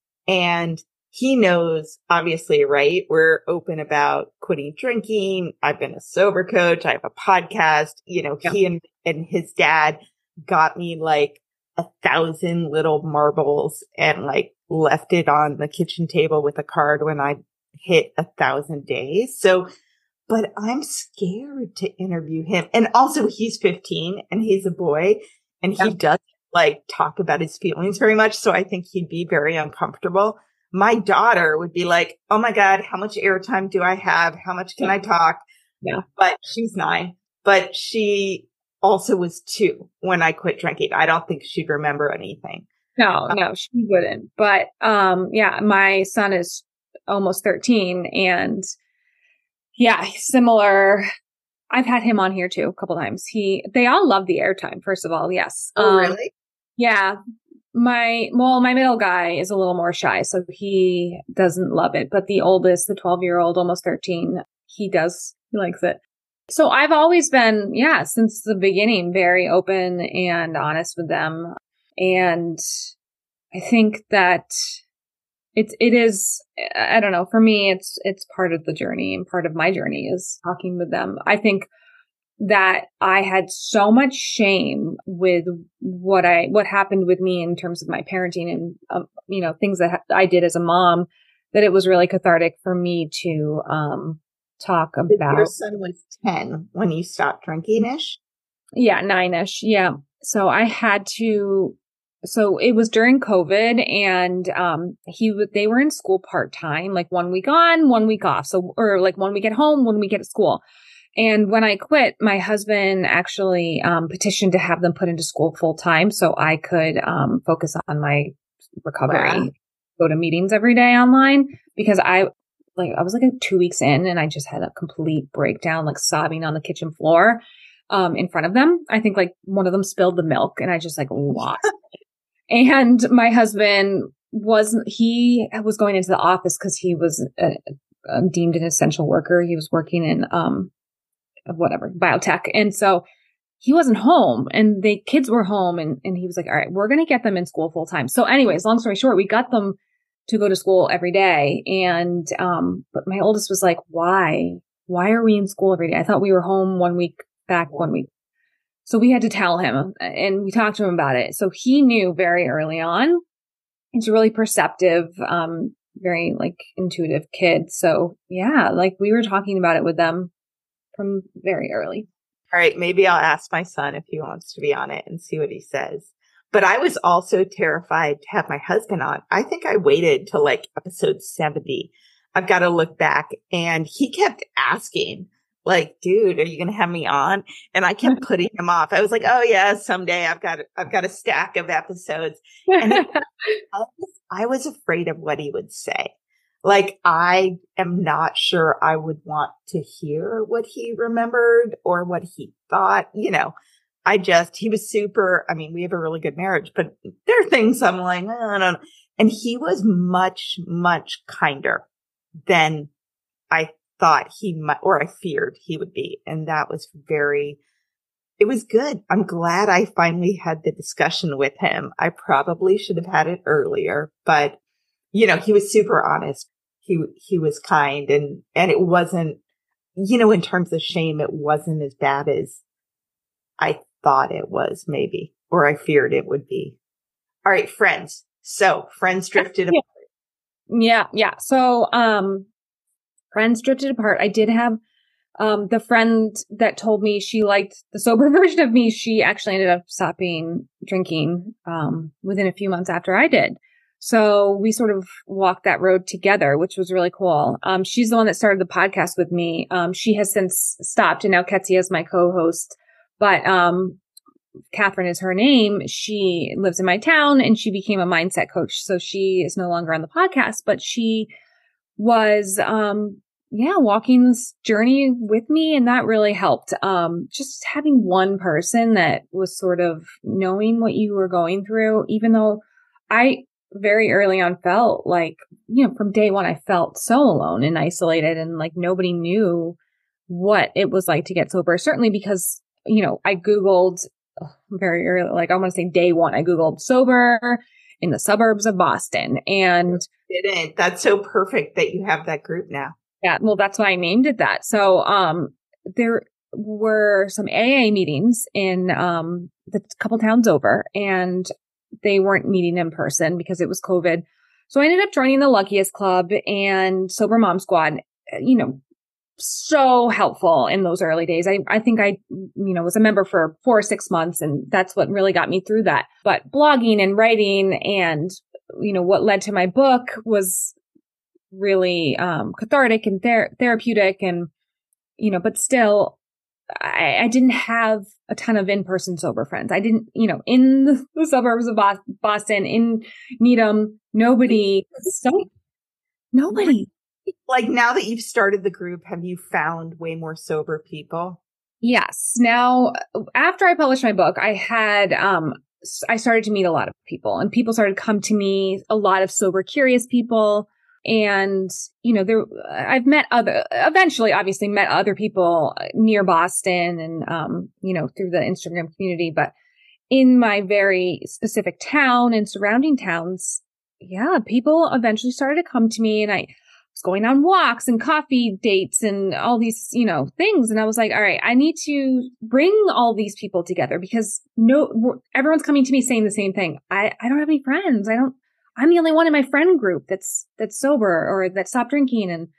And he knows, obviously, right? We're open about quitting drinking. I've been a sober coach. I have a podcast. You know, yeah. he and, and his dad got me like a thousand little marbles and like left it on the kitchen table with a card when I hit a thousand days. So, but I'm scared to interview him. And also he's fifteen and he's a boy and he yeah. doesn't like talk about his feelings very much. So I think he'd be very uncomfortable. My daughter would be like, oh my God, how much airtime do I have? How much can yeah. I talk? Yeah. But she's nine, but she also was two when I quit drinking. I don't think she'd remember anything. No, no, she wouldn't. But, um, yeah, my son is almost thirteen and yeah, similar. I've had him on here too a couple times. He, they all love the airtime. First of all. Yes. Oh, um, really? Yeah. My, well, my middle guy is a little more shy, so he doesn't love it. But the oldest, the twelve year old, almost thirteen, he does, he likes it. So I've always been, yeah, since the beginning, very open and honest with them. And I think that it's, it is, I don't know, for me, it's, it's part of the journey and part of my journey is talking with them. I think that I had so much shame with what I, what happened with me in terms of my parenting and, um, you know, things that I did as a mom, that it was really cathartic for me to, um, talk about. Your son was ten when you stopped drinking-ish? Yeah, nine-ish. Yeah. So I had to, so it was during COVID and, um, he would, they were in school part-time, like one week on, one week off. So, or like one week at home, one week at school. And when I quit, my husband actually, um, petitioned to have them put into school full-time so I could, um, focus on my recovery, wow. go to meetings every day online because I, like, I was like two weeks in and I just had a complete breakdown, like sobbing on the kitchen floor, um, in front of them. I think like one of them spilled the milk and I just like lost it. And my husband was, he was going into the office because he was uh, uh, deemed an essential worker. He was working in, um, whatever, biotech. And so he wasn't home and the kids were home and, and he was like, all right, we're going to get them in school full time. So anyways, long story short, we got them to go to school every day. And, um, but my oldest was like, why, why are we in school every day? I thought we were home one week back, one week. So we had to tell him and we talked to him about it. So he knew very early on. He's a really perceptive, um, very like intuitive kid. So yeah, like we were talking about it with them from very early. All right. Maybe I'll ask my son if he wants to be on it and see what he says. But I was also terrified to have my husband on. I think I waited till like episode seventy. I've got to look back. And he kept asking, like, dude, are you going to have me on? And I kept putting him off. I was like, oh yeah, someday I've got, I've got a stack of episodes. And it, I, was, I was afraid of what he would say. Like, I am not sure I would want to hear what he remembered or what he thought, you know. I just, he was super, I mean, we have a really good marriage, but there are things I'm like, I don't know. And he was much, much kinder than I thought he might, or I feared he would be. And that was very, it was good. I'm glad I finally had the discussion with him. I probably should have had it earlier, but you know, he was super honest. He, he was kind, and, and it wasn't, you know, in terms of shame, it wasn't as bad as I thought it was, maybe, or I feared it would be. All right, friends. So friends drifted yeah. apart. Yeah. Yeah. So, um, friends drifted apart. I did have, um, the friend that told me she liked the sober version of me. She actually ended up stopping drinking, um, within a few months after I did. So we sort of walked that road together, which was really cool. Um, she's the one that started the podcast with me. Um, she has since stopped, and now Ketsia is my co-host. But um, Catherine is her name. She lives in my town, and she became a mindset coach. So she is no longer on the podcast, but she was, um, yeah, walking this journey with me. And that really helped. Um, just having one person that was sort of knowing what you were going through, even though I very early on felt like, you know, from day one, I felt so alone and isolated, and like nobody knew what it was like to get sober. Certainly because, you know, I Googled very early, like I want to say day one, I Googled sober in the suburbs of Boston. And didn't. That's so perfect that you have that group now. Yeah. Well, that's why I named it that. So, um, there were some A A meetings in, um, the couple towns over, and they weren't meeting in person because it was COVID. So I ended up joining the Luckiest Club and Sober Mom Squad, you know, so helpful in those early days. I, I think I, you know, was a member for four or six months, and that's what really got me through that. But blogging and writing and, you know, what led to my book was really, um, cathartic and ther- therapeutic, and, you know, but still, I, I didn't have a ton of in-person sober friends. I didn't, you know, in the, the suburbs of Bo- Boston, in Needham, nobody, so nobody. Like, now that you've started the group, have you found way more sober people? Yes. Now, after I published my book, I had, um, I started to meet a lot of people, and people started to come to me, a lot of sober, curious people. And, you know, there, I've met other, eventually, obviously met other people near Boston and, um, you know, through the Instagram community, but in my very specific town and surrounding towns, yeah, people eventually started to come to me, and I was going on walks and coffee dates and all these, you know, things. And I was like, all right, I need to bring all these people together, because no, everyone's coming to me saying the same thing. I, I don't have any friends. I don't, I'm the only one in my friend group that's, that's sober or that stopped drinking. And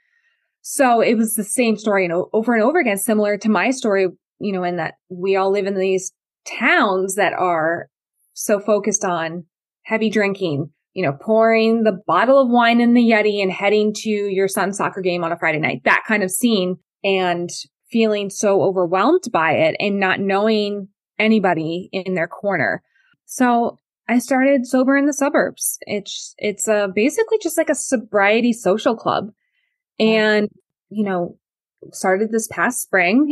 so it was the same story, and over and over again, similar to my story, you know, in that we all live in these towns that are so focused on heavy drinking, you know, pouring the bottle of wine in the Yeti and heading to your son's soccer game on a Friday night, that kind of scene, and feeling so overwhelmed by it and not knowing anybody in their corner. So I started Sober in the Suburbs. It's, it's uh, basically just like a sobriety social club, and, you know, started this past spring.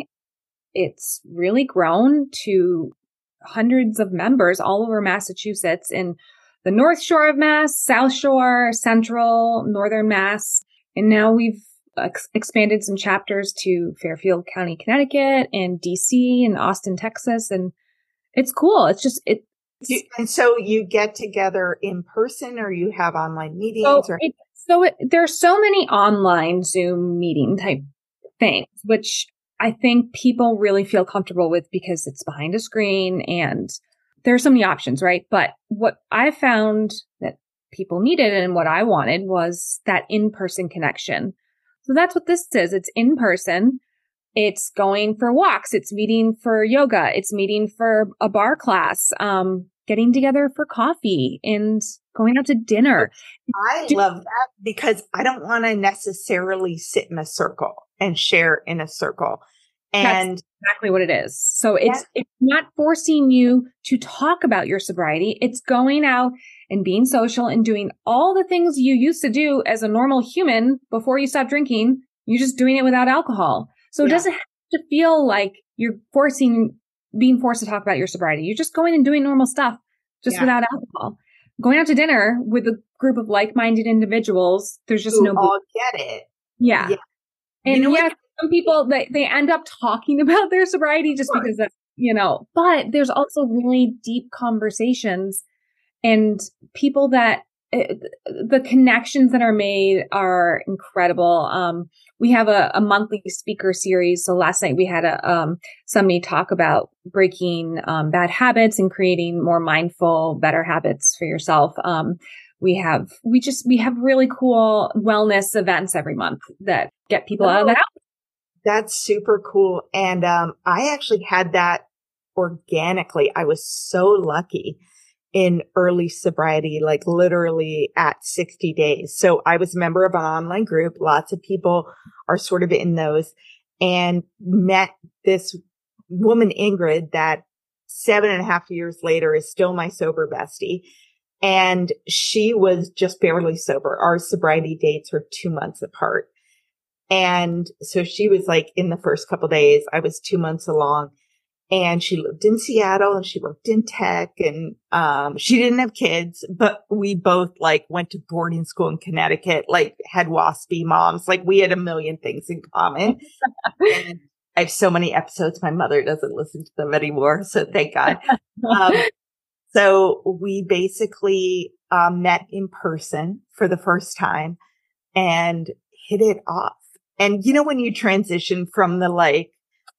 It's really grown to hundreds of members all over Massachusetts, in the North Shore of Mass, South Shore, Central, Northern Mass. And now we've ex- expanded some chapters to Fairfield County, Connecticut, and D C and Austin, Texas. And it's cool. It's just, it, You, and so you get together in person, or you have online meetings? So, or- it, so it, there's so many online Zoom meeting type things, which I think people really feel comfortable with because it's behind a screen and there's so many options, right? But what I found that people needed and what I wanted was that in-person connection. So that's what this is. It's in person. It's going for walks. It's meeting for yoga. It's meeting for a bar class, um, getting together for coffee and going out to dinner. I love that, because I don't want to necessarily sit in a circle and share in a circle. And that's exactly what it is. So it's, yeah. it's not forcing you to talk about your sobriety. It's going out and being social and doing all the things you used to do as a normal human before you stopped drinking. You're just doing it without alcohol. So yeah. it doesn't have to feel like you're forcing, being forced to talk about your sobriety. You're just going and doing normal stuff just yeah. without alcohol. Going out to dinner with a group of like-minded individuals, there's just Who no... all get it. Yeah. yeah. And you know yes, some people, they, they end up talking about their sobriety just because that's, you know, but there's also really deep conversations and people that, uh, the connections that are made are incredible. Um, we have a, a monthly speaker series. So last night we had a, um, somebody talk about breaking, um, bad habits and creating more mindful, better habits for yourself. Um, we have, we just, we have really cool wellness events every month that get people oh, out of the house. That's super cool. And, um, I actually had that organically. I was so lucky in early sobriety, like literally at sixty days. So I was a member of an online group. Lots of people are sort of in those, and met this woman, Ingrid, that seven and a half years later is still my sober bestie. And she was just barely sober. Our sobriety dates are two months apart. And so she was like in the first couple days, I was two months along. And she lived in Seattle and she worked in tech, and, um, she didn't have kids, but we both like went to boarding school in Connecticut, like had WASPy moms. Like we had a million things in common. And I have so many episodes. My mother doesn't listen to them anymore. So thank God. Um, so we basically, um, met in person for the first time and hit it off. And you know, when you transition from the like,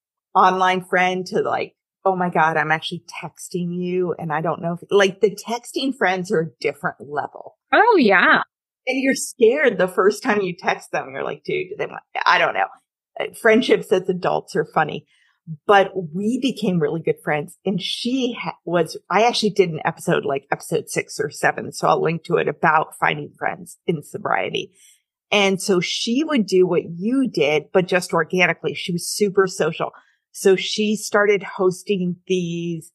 online friend to like, oh my God, I'm actually texting you. And I don't know if like the texting friends are a different level. Oh yeah. And you're scared the first time you text them. You're like, dude, they want, I don't know. Friendships as adults are funny, but we became really good friends. And she ha- was, I actually did an episode like episode six or seven. So I'll link to it about finding friends in sobriety. And so she would do what you did, but just organically. She was super social. So she started hosting these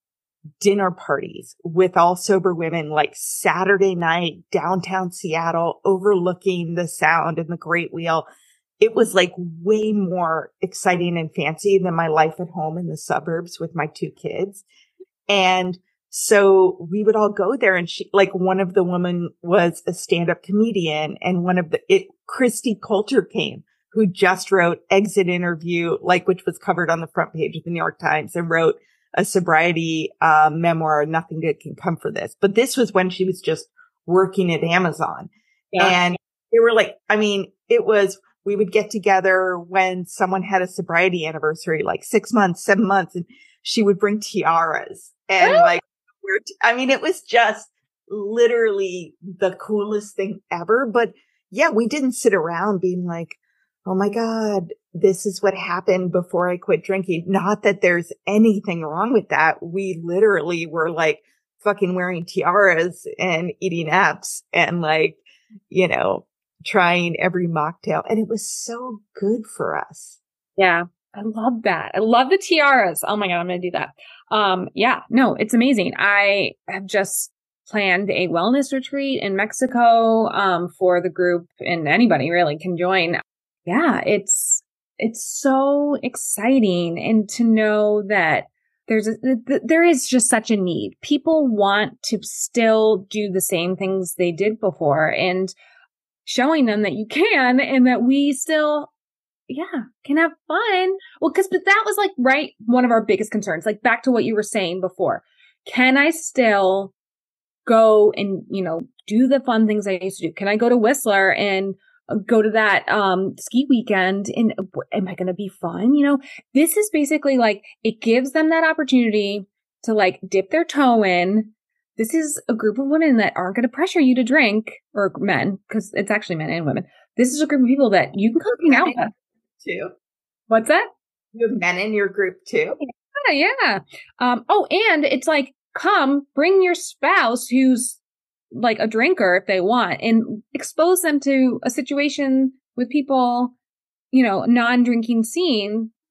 dinner parties with all sober women, like Saturday night, downtown Seattle, overlooking the Sound and the Great Wheel. It was like way more exciting and fancy than my life at home in the suburbs with my two kids. And so we would all go there, and she, like one of the women was a stand-up comedian, and one of the, it, Christy Coulter came, who just wrote Exit Interview, like, which was covered on the front page of the New York Times, and wrote a sobriety uh, memoir, Nothing Good Can Come for This. But this was when she was just working at Amazon. Yeah. And they were like, I mean, it was, we would get together when someone had a sobriety anniversary, like six months, seven months, and she would bring tiaras. And like, we're t- I mean, it was just literally the coolest thing ever. But yeah, we didn't sit around being like, oh my God, this is what happened before I quit drinking. Not that there's anything wrong with that. We literally were like fucking wearing tiaras and eating apps and like, you know, trying every mocktail. And it was so good for us. Yeah. I love that. I love the tiaras. Oh my God, I'm going to do that. Um, yeah, no, it's amazing. I have just planned a wellness retreat in Mexico, um, for the group, and anybody really can join. Yeah, it's, it's so exciting. And to know that there's, a, th- there is just such a need. People want to still do the same things they did before, and showing them that you can, and that we still, yeah, can have fun. Well, cause, but that was like, right. One of our biggest concerns, like back to what you were saying before. Can I still go and, you know, do the fun things I used to do? Can I go to Whistler and go to that um ski weekend, and am I going to be fun? You know, this is basically like, it gives them that opportunity to like dip their toe in. This is a group of women that aren't going to pressure you to drink, or men, because it's actually men and women. This is a group of people that you can come hang out with too. What's that? You have men in your group too? Yeah, yeah. Um, oh, and it's like, come bring your spouse who's like a drinker if they want, and expose them to a situation with people, you know, non-drinking scene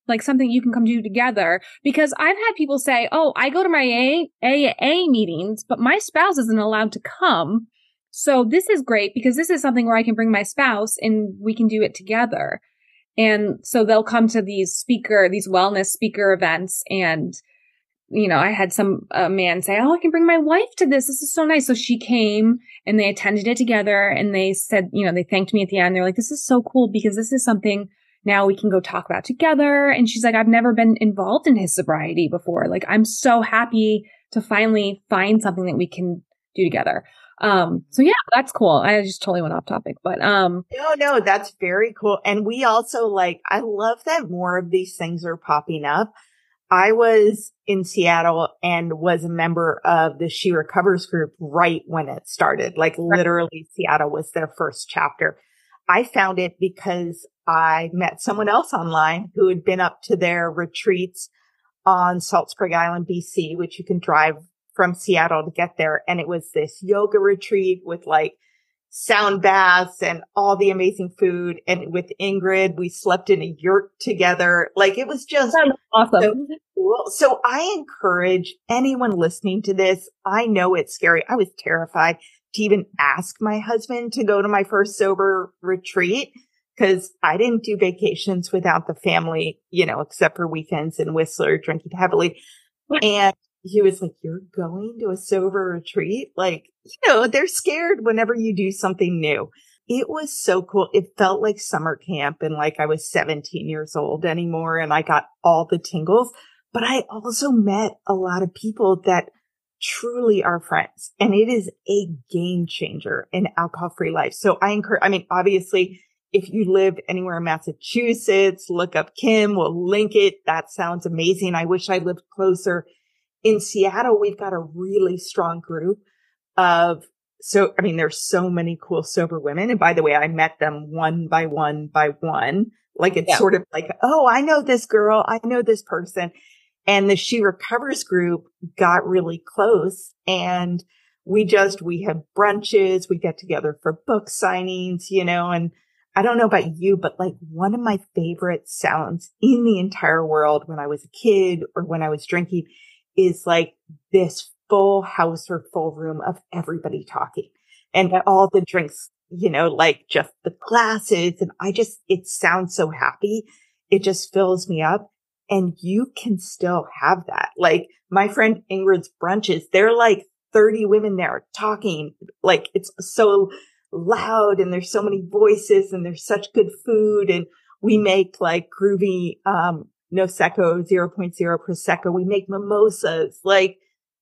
like something you can come do together. Because I've had people say, oh, I go to my A A meetings, but my spouse isn't allowed to come. So this is great because this is something where I can bring my spouse and we can do it together. And so they'll come to these speaker, these wellness speaker events. And, you know, I had some uh, man say, oh, I can bring my wife to this. This is so nice. So she came and they attended it together and they said, you know, they thanked me at the end. They're like, this is so cool because this is something now we can go talk about together. And she's like, I've never been involved in his sobriety before. Like, I'm so happy to finally find something that we can do together. Um, so yeah, that's cool. I just totally went off topic, but, um, no, no, that's very cool. And we also like, I love that more of these things are popping up. I was in Seattle and was a member of the She Recovers group right when it started. Like literally Seattle was their first chapter. I found it because I met someone else online who had been up to their retreats on Salt Spring Island, B C, which you can drive from Seattle to get there. And it was this yoga retreat with like sound baths and all the amazing food. And with Ingrid, we slept in a yurt together. Like it was just awesome. So cool. So I encourage anyone listening to this. I know it's scary. I was terrified to even ask my husband to go to my first sober retreat because I didn't do vacations without the family, you know, except for weekends in Whistler drinking heavily. And he was like, you're going to a sober retreat? Like, you know, they're scared whenever you do something new. It was so cool. It felt like summer camp and like I was seventeen years old anymore and I got all the tingles. But I also met a lot of people that truly are friends. And it is a game changer in alcohol-free life. So I encourage, I mean, obviously, if you live anywhere in Massachusetts, look up Kim. We'll link it. That sounds amazing. I wish I lived closer. In Seattle, we've got a really strong group of, so, I mean, there's so many cool sober women. And by the way, I met them one by one by one. Like it's yeah. sort of like, oh, I know this girl. I know this person. And the She Recovers group got really close and we just, we have brunches. We get together for book signings, you know, and I don't know about you, but like one of my favorite sounds in the entire world when I was a kid or when I was drinking is like this full house or full room of everybody talking and all the drinks, you know, like just the glasses. And I just, it sounds so happy. It just fills me up. And you can still have that. Like my friend Ingrid's brunches, they're like thirty women there talking. Like it's so loud and there's so many voices and there's such good food. And we make like groovy, um, Nosecco, zero point zero Prosecco. We make mimosas. Like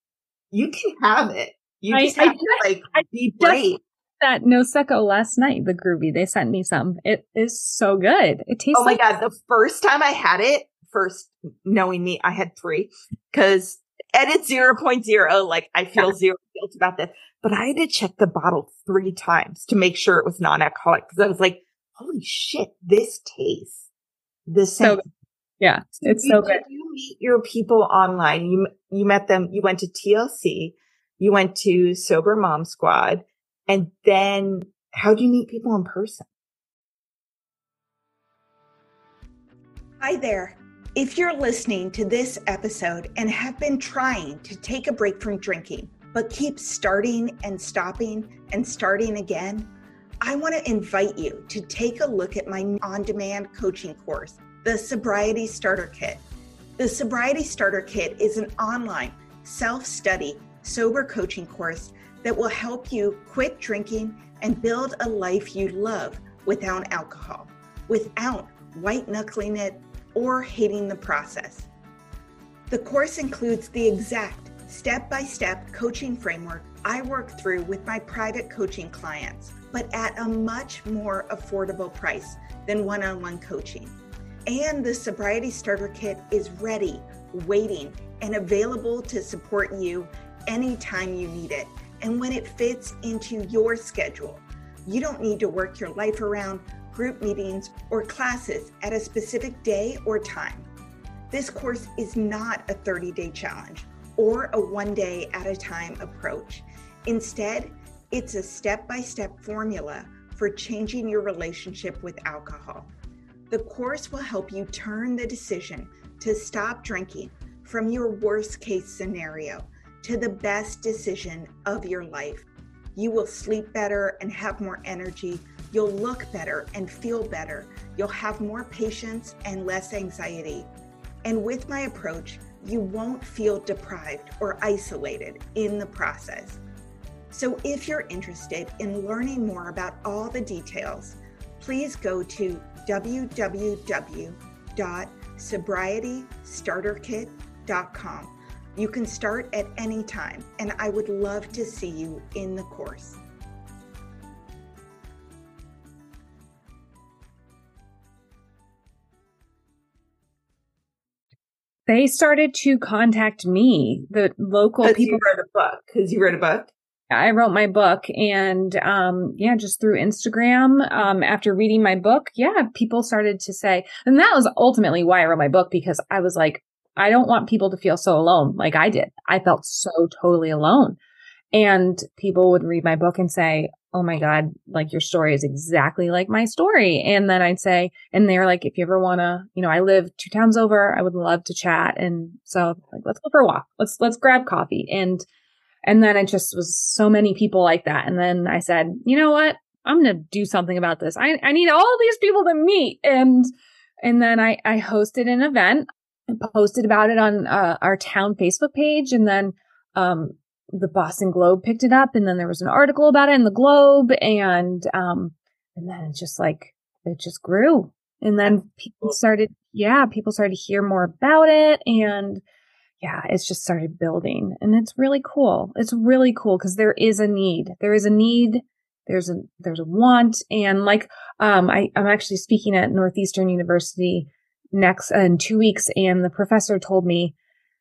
you can have it. You just I, have I, to like I, be brave. That Nosecco last night, the groovy, they sent me some. It is so good. It tastes Oh my like- God. The first time I had it, first knowing me, I had three because and it's zero point zero. Like I feel yeah. zero guilt about this, but I had to check the bottle three times to make sure it was non-alcoholic because I was like, holy shit, this tastes the same. So, yeah, it's you, so good. You meet your people online. You you met them. You went to T L C. You went to Sober Mom Squad, and then how do you meet people in person? Hi there. If you're listening to this episode and have been trying to take a break from drinking, but keep starting and stopping and starting again, I want to invite you to take a look at my on-demand coaching course, the Sobriety Starter Kit. The Sobriety Starter Kit is an online self-study sober coaching course that will help you quit drinking and build a life you love without alcohol, without white-knuckling it or hating the process. The course includes the exact step-by-step coaching framework I work through with my private coaching clients, but at a much more affordable price than one-on-one coaching. And the Sobriety Starter Kit is ready, waiting, and available to support you anytime you need it and when it fits into your schedule. You don't need to work your life around group meetings or classes at a specific day or time. This course is not a thirty-day challenge or a one day at a time approach. Instead, it's a step-by-step formula for changing your relationship with alcohol. The course will help you turn the decision to stop drinking from your worst case scenario to the best decision of your life. You will sleep better and have more energy. You'll look better and feel better. You'll have more patience and less anxiety. And with my approach, you won't feel deprived or isolated in the process. So if you're interested in learning more about all the details, please go to w w w dot sobriety starter kit dot com. You can start at any time, and I would love to see you in the course. They started to contact me, the local people. You wrote a book. Because you wrote a book. I wrote my book, and um, yeah, just through Instagram. Um, after reading my book, yeah, people started to say, and that was ultimately why I wrote my book, because I was like, I don't want people to feel so alone like I did. I felt so totally alone. And people would read my book and say, oh my God, like your story is exactly like my story. And then I'd say, and they're like, if you ever want to, you know, I live two towns over, I would love to chat. And so like, let's go for a walk. Let's, let's grab coffee. And, and then it just was so many people like that. And then I said, you know what? I'm going to do something about this. I, I need all these people to meet. And, and then I, I hosted an event and posted about it on uh, our town Facebook page. And then, um, the Boston Globe picked it up, and then there was an article about it in the Globe, and um, and then it just like it just grew, and then people started, yeah, people started to hear more about it, and yeah, it's just started building, and it's really cool. It's really cool because there is a need. There is a need. There's a there's a want, and like um, I I'm actually speaking at Northeastern University next uh, in two weeks, and the professor told me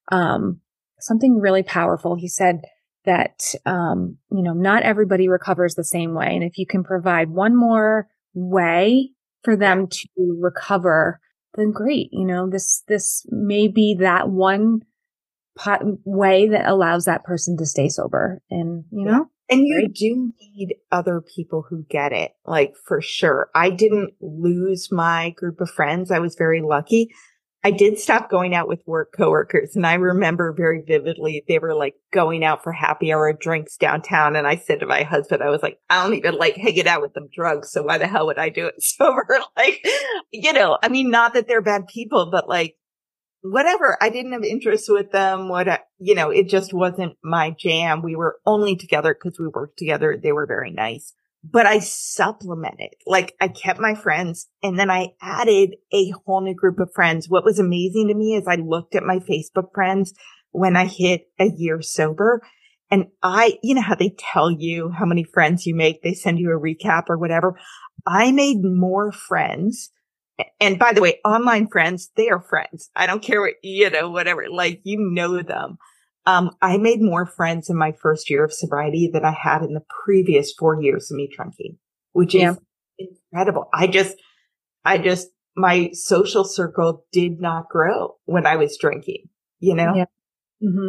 um something really powerful. He said that, um, you know, not everybody recovers the same way. And if you can provide one more way for them to recover, then great. You know, this, this may be that one pot way that allows that person to stay sober. And, you know, and you right? do need other people who get it, like for sure. I didn't lose my group of friends. I was very lucky. I did stop going out with work coworkers, and I remember very vividly they were like going out for happy hour drinks downtown. And I said to my husband, I was like, I don't even like hanging out with them drugs. So why the hell would I do it sober? Like, you know, I mean, not that they're bad people, but like, whatever. I didn't have interest with them. What, I, you know, it just wasn't my jam. We were only together because we worked together. They were very nice. But I supplemented, like I kept my friends, and then I added a whole new group of friends. What was amazing to me is I looked at my Facebook friends when I hit a year sober, and I, you know how they tell you how many friends you make, they send you a recap or whatever. I made more friends. And by the way, online friends, they are friends. I don't care what, you know, whatever, like you know them. Um, I made more friends in my first year of sobriety than I had in the previous four years of me drinking, which is yeah. incredible. I just, I just, my social circle did not grow when I was drinking, you know? Yeah. Mm-hmm.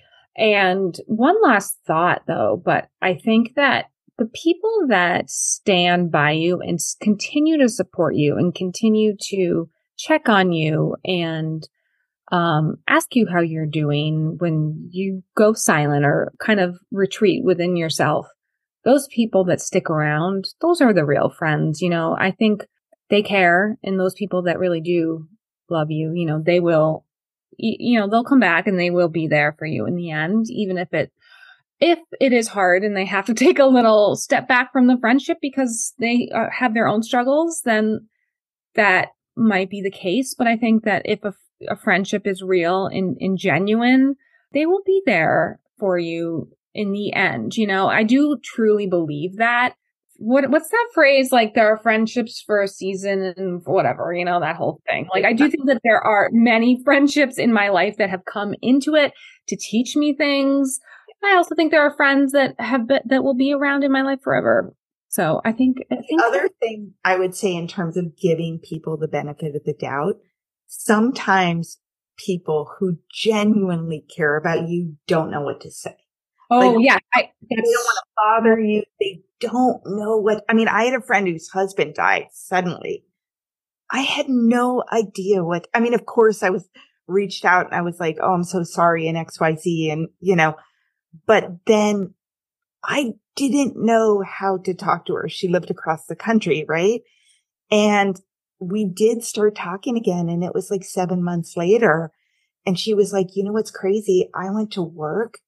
And one last thought though, but I think that the people that stand by you and continue to support you and continue to check on you and um, ask you how you're doing when you go silent or kind of retreat within yourself. Those people that stick around, those are the real friends. You know, I think they care, and those people that really do love you, you know, they will, you know, they'll come back and they will be there for you in the end, even if it, if it is hard and they have to take a little step back from the friendship because they uh, have their own struggles, then that might be the case. But I think that if a a friendship is real and, and genuine, they will be there for you in the end. You know, I do truly believe that. What what's that phrase? Like there are friendships for a season and whatever, you know, that whole thing. Like I do think that there are many friendships in my life that have come into it to teach me things. I also think there are friends that have been, that will be around in my life forever. So I think, I think the other thing I would say in terms of giving people the benefit of the doubt, sometimes people who genuinely care about you don't know what to say. Oh, like, yeah. I, they don't want to bother you. They don't know what, I mean, I had a friend whose husband died suddenly. I had no idea what, I mean, of course I was reached out and I was like, oh, I'm so sorry and X Y Z and, you know, but then I didn't know how to talk to her. She lived across the country, right? And we did start talking again. And it was like seven months later. And she was like, you know what's crazy? I went to work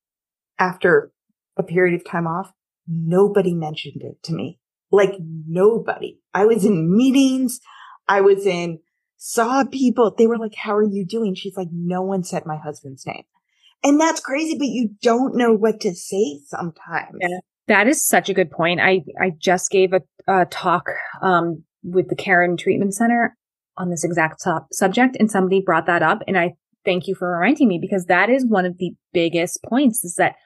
after a period of time off. Nobody mentioned it to me. Like nobody. I was in meetings. I was in, saw people. They were like, how are you doing? She's like, no one said my husband's name. And that's crazy, but you don't know what to say sometimes. Yeah. That is such a good point. I, I just gave a, a talk um, with the Karen Treatment Center on this exact top subject, and somebody brought that up. And I thank you for reminding me, because that is one of the biggest points, is that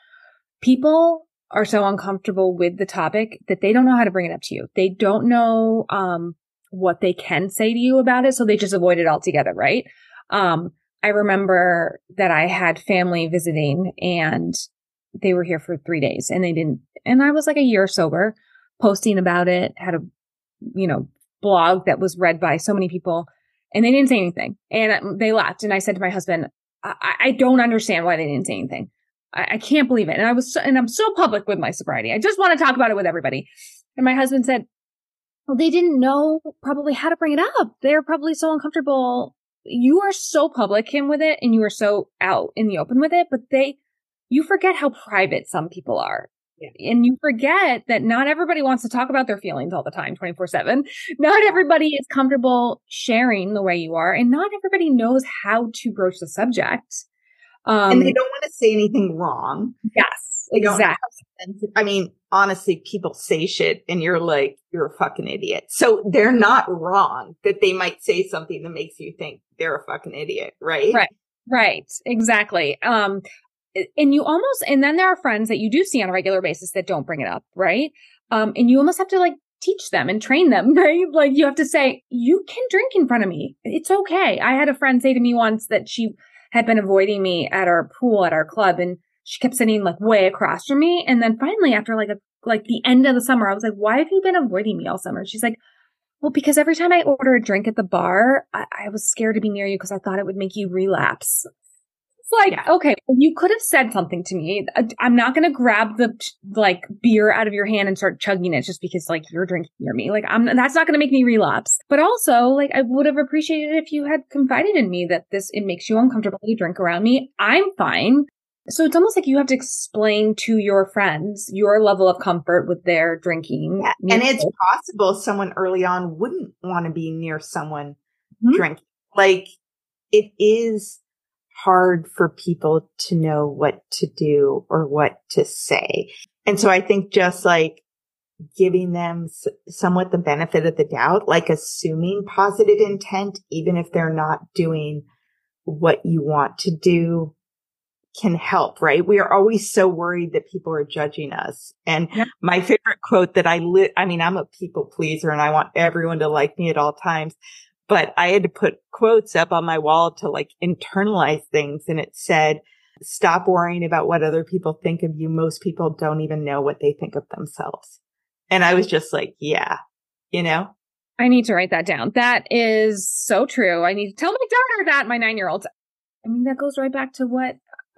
people are so uncomfortable with the topic that they don't know how to bring it up to you. They don't know um, what they can say to you about it, so they just avoid it altogether, right? Um, I remember that I had family visiting, and they were here for three days and they didn't, and I was like a year sober, posting about it, had a, you know, blog that was read by so many people, and they didn't say anything, and they left. And I said to my husband, I, I don't understand why they didn't say anything. I, I can't believe it. And I was, so, and I'm so public with my sobriety. I just want to talk about it with everybody. And my husband said, well, they didn't know probably how to bring it up. They're probably so uncomfortable. You are so public, Kim, with it, and you are so out in the open with it, but they, you forget how private some people are. Yeah. And you forget that not everybody wants to talk about their feelings all the time, twenty-four seven. Not everybody is comfortable sharing the way you are, and not everybody knows how to broach the subject. Um, and they don't want to say anything wrong. Yes, exactly. I mean, honestly, people say shit and you're like, you're a fucking idiot. So they're not wrong that they might say something that makes you think they're a fucking idiot, right? Right, right, exactly. Um, and you almost, and then there are friends that you do see on a regular basis that don't bring it up, right? Um, and you almost have to like teach them and train them, right? Like you have to say, you can drink in front of me. It's okay. I had a friend say to me once that she had been avoiding me at our pool at our club, and she kept sitting like way across from me. And then finally, after like a, like the end of the summer, I was like, why have you been avoiding me all summer? She's like, well, because every time I order a drink at the bar, I, I was scared to be near you because I thought it would make you relapse. It's like, yeah. Okay, well, you could have said something to me. I'm not going to grab the like beer out of your hand and start chugging it just because like you're drinking near me. Like I'm, that's not going to make me relapse. But also, like I would have appreciated it if you had confided in me that this, it makes you uncomfortable to drink around me. I'm fine. So it's almost like you have to explain to your friends your level of comfort with their drinking. Yeah. And it's possible someone early on wouldn't want to be near someone mm-hmm. drinking. Like it is hard for people to know what to do or what to say. And so I think just like giving them s- somewhat the benefit of the doubt, like assuming positive intent, even if they're not doing what you want to do, can help, right? We are always so worried that people are judging us. And yeah. my favorite quote that I lit, I mean, I'm a people pleaser and I want everyone to like me at all times, but I had to put quotes up on my wall to like internalize things. And it said, stop worrying about what other people think of you. Most people don't even know what they think of themselves. And I was just like, yeah, you know, I need to write that down. That is so true. I need to tell my daughter that, my nine-year-old. I mean, that goes right back to what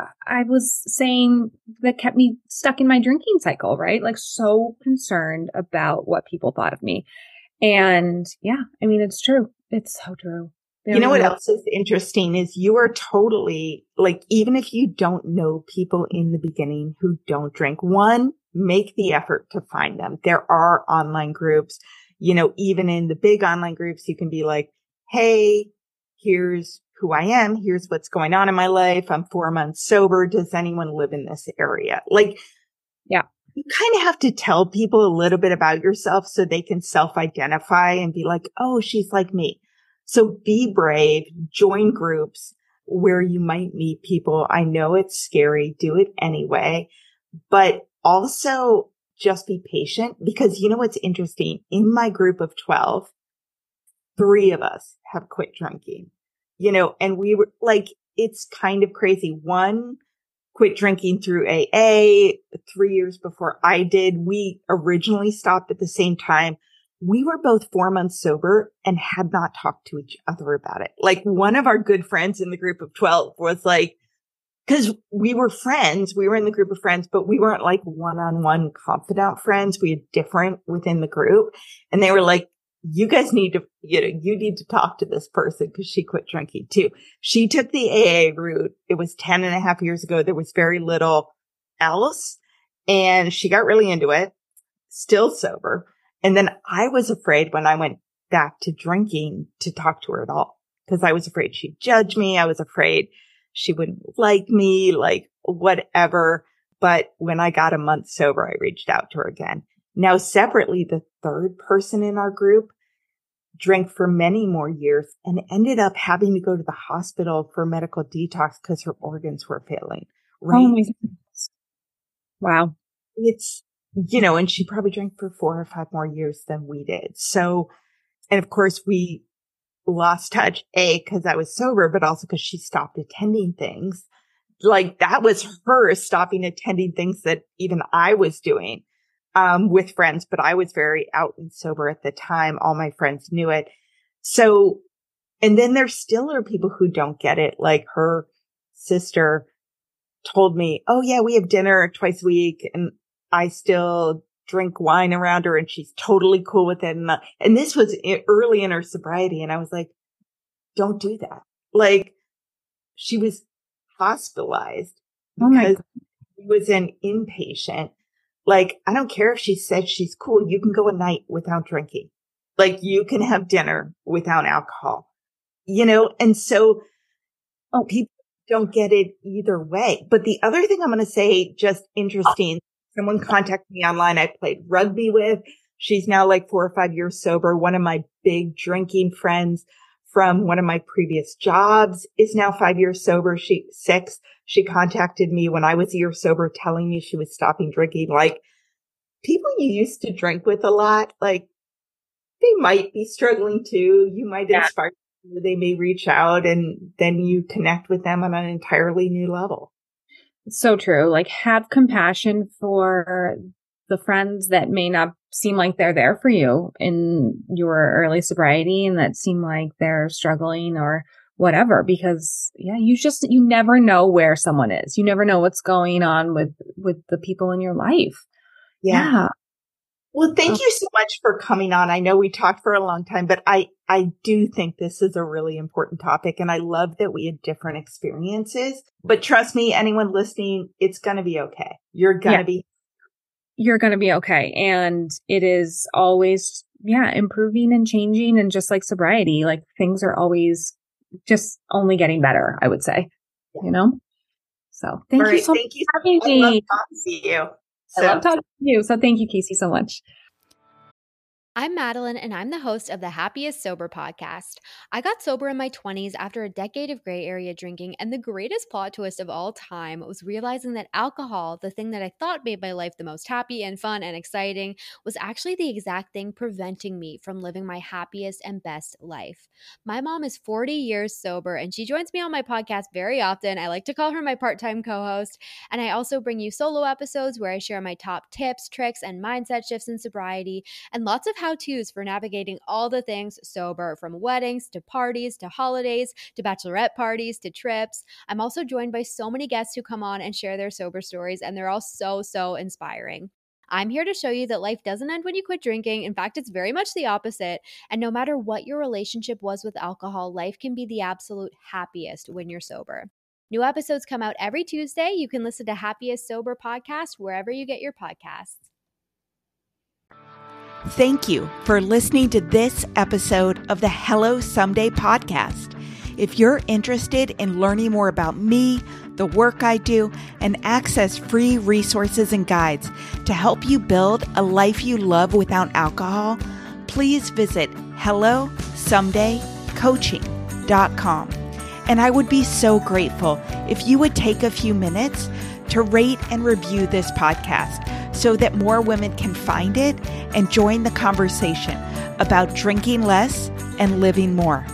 I was saying that kept me stuck in my drinking cycle, right? Like so concerned about what people thought of me. And yeah, I mean, it's true. It's so true. You know what else is interesting is you are totally like, even if you don't know people in the beginning who don't drink, one, make the effort to find them. There are online groups, you know, even in the big online groups, you can be like, hey, here's who I am. Here's what's going on in my life. I'm four months sober. Does anyone live in this area? Like, yeah, you kind of have to tell people a little bit about yourself so they can self-identify and be like, oh, she's like me. So be brave, join groups where you might meet people. I know it's scary. Do it anyway, but also just be patient because you know what's interesting? In my group of twelve, three of us have quit drinking. You know, and we were like, it's kind of crazy. One quit drinking through A A three years before I did. We originally stopped at the same time. we were both four months sober and had not talked to each other about it. Like one of our good friends in the group of twelve was like, because we were friends, we were in the group of friends, but we weren't like one-on-one confidant friends. We had different within the group. And they were like, you guys need to, you know, you need to talk to this person because she quit drinking too. She took the A A route. It was ten and a half years ago. There was very little else. And she got really into it, still sober. And then I was afraid when I went back to drinking to talk to her at all because I was afraid she'd judge me. I was afraid she wouldn't like me, like whatever. But when I got a month sober, I reached out to her again. Now, separately, the third person in our group drank for many more years and ended up having to go to the hospital for medical detox because her organs were failing. Right? Oh my goodness. Wow. It's, you know, and she probably drank for four or five more years than we did. So, and of course, we lost touch, A, because I was sober, but also because she stopped attending things. Like that was her stopping attending things that even I was doing um, with friends, but I was very out and sober at the time. All my friends knew it. So, and then there still are people who don't get it. Like her sister told me, oh yeah, we have dinner twice a week and I still drink wine around her and she's totally cool with it. And, and this was early in her sobriety. And I was like, don't do that. Like she was hospitalized because oh she was an inpatient. Like, I don't care if she said she's cool. You can go a night without drinking. Like you can have dinner without alcohol, you know? And so oh, people don't get it either way. But the other thing I'm going to say, just interesting, someone contacted me online I played rugby with. She's now like four or five years sober. One of my big drinking friends from one of my previous jobs is now five years sober. She six. She contacted me when I was a year sober telling me she was stopping drinking. Like people you used to drink with a lot, like they might be struggling too. You might yeah. inspire them. They may reach out and then you connect with them on an entirely new level. So true. Like have compassion for the friends that may not seem like they're there for you in your early sobriety and that seem like they're struggling or whatever, because yeah, you just, you never know where someone is. You never know what's going on with, with the people in your life. Yeah. yeah. Well, thank you so much for coming on. I know we talked for a long time, but I, I do think this is a really important topic. And I love that we had different experiences, but trust me, anyone listening, it's going to be okay. You're going to yeah. be. You're going to be okay. And it is always, yeah, improving and changing. And just like sobriety, like things are always just only getting better, I would say, yeah. you know? So thank All you right, so thank much you. for having I me. love talking to you. So. I love talking to you. So thank you, Casey, so much. I'm Madeline, and I'm the host of the Happiest Sober podcast. I got sober in my twenties after a decade of gray area drinking, and the greatest plot twist of all time was realizing that alcohol, the thing that I thought made my life the most happy and fun and exciting, was actually the exact thing preventing me from living my happiest and best life. My mom is forty years sober, and she joins me on my podcast very often. I like to call her my part-time co-host, and I also bring you solo episodes where I share my top tips, tricks, and mindset shifts in sobriety, and lots of how-tos for navigating all the things sober, from weddings to parties to holidays to bachelorette parties to trips. I'm also joined by so many guests who come on and share their sober stories, and they're all so, so inspiring. I'm here to show you that life doesn't end when you quit drinking. In fact, it's very much the opposite. And no matter what your relationship was with alcohol, life can be the absolute happiest when you're sober. New episodes come out every Tuesday. You can listen to Happiest Sober podcast wherever you get your podcasts. Thank you for listening to this episode of the Hello Someday podcast. If you're interested in learning more about me, the work I do, and access free resources and guides to help you build a life you love without alcohol, please visit hello someday coaching dot com. And I would be so grateful if you would take a few minutes to rate and review this podcast so that more women can find it and join the conversation about drinking less and living more.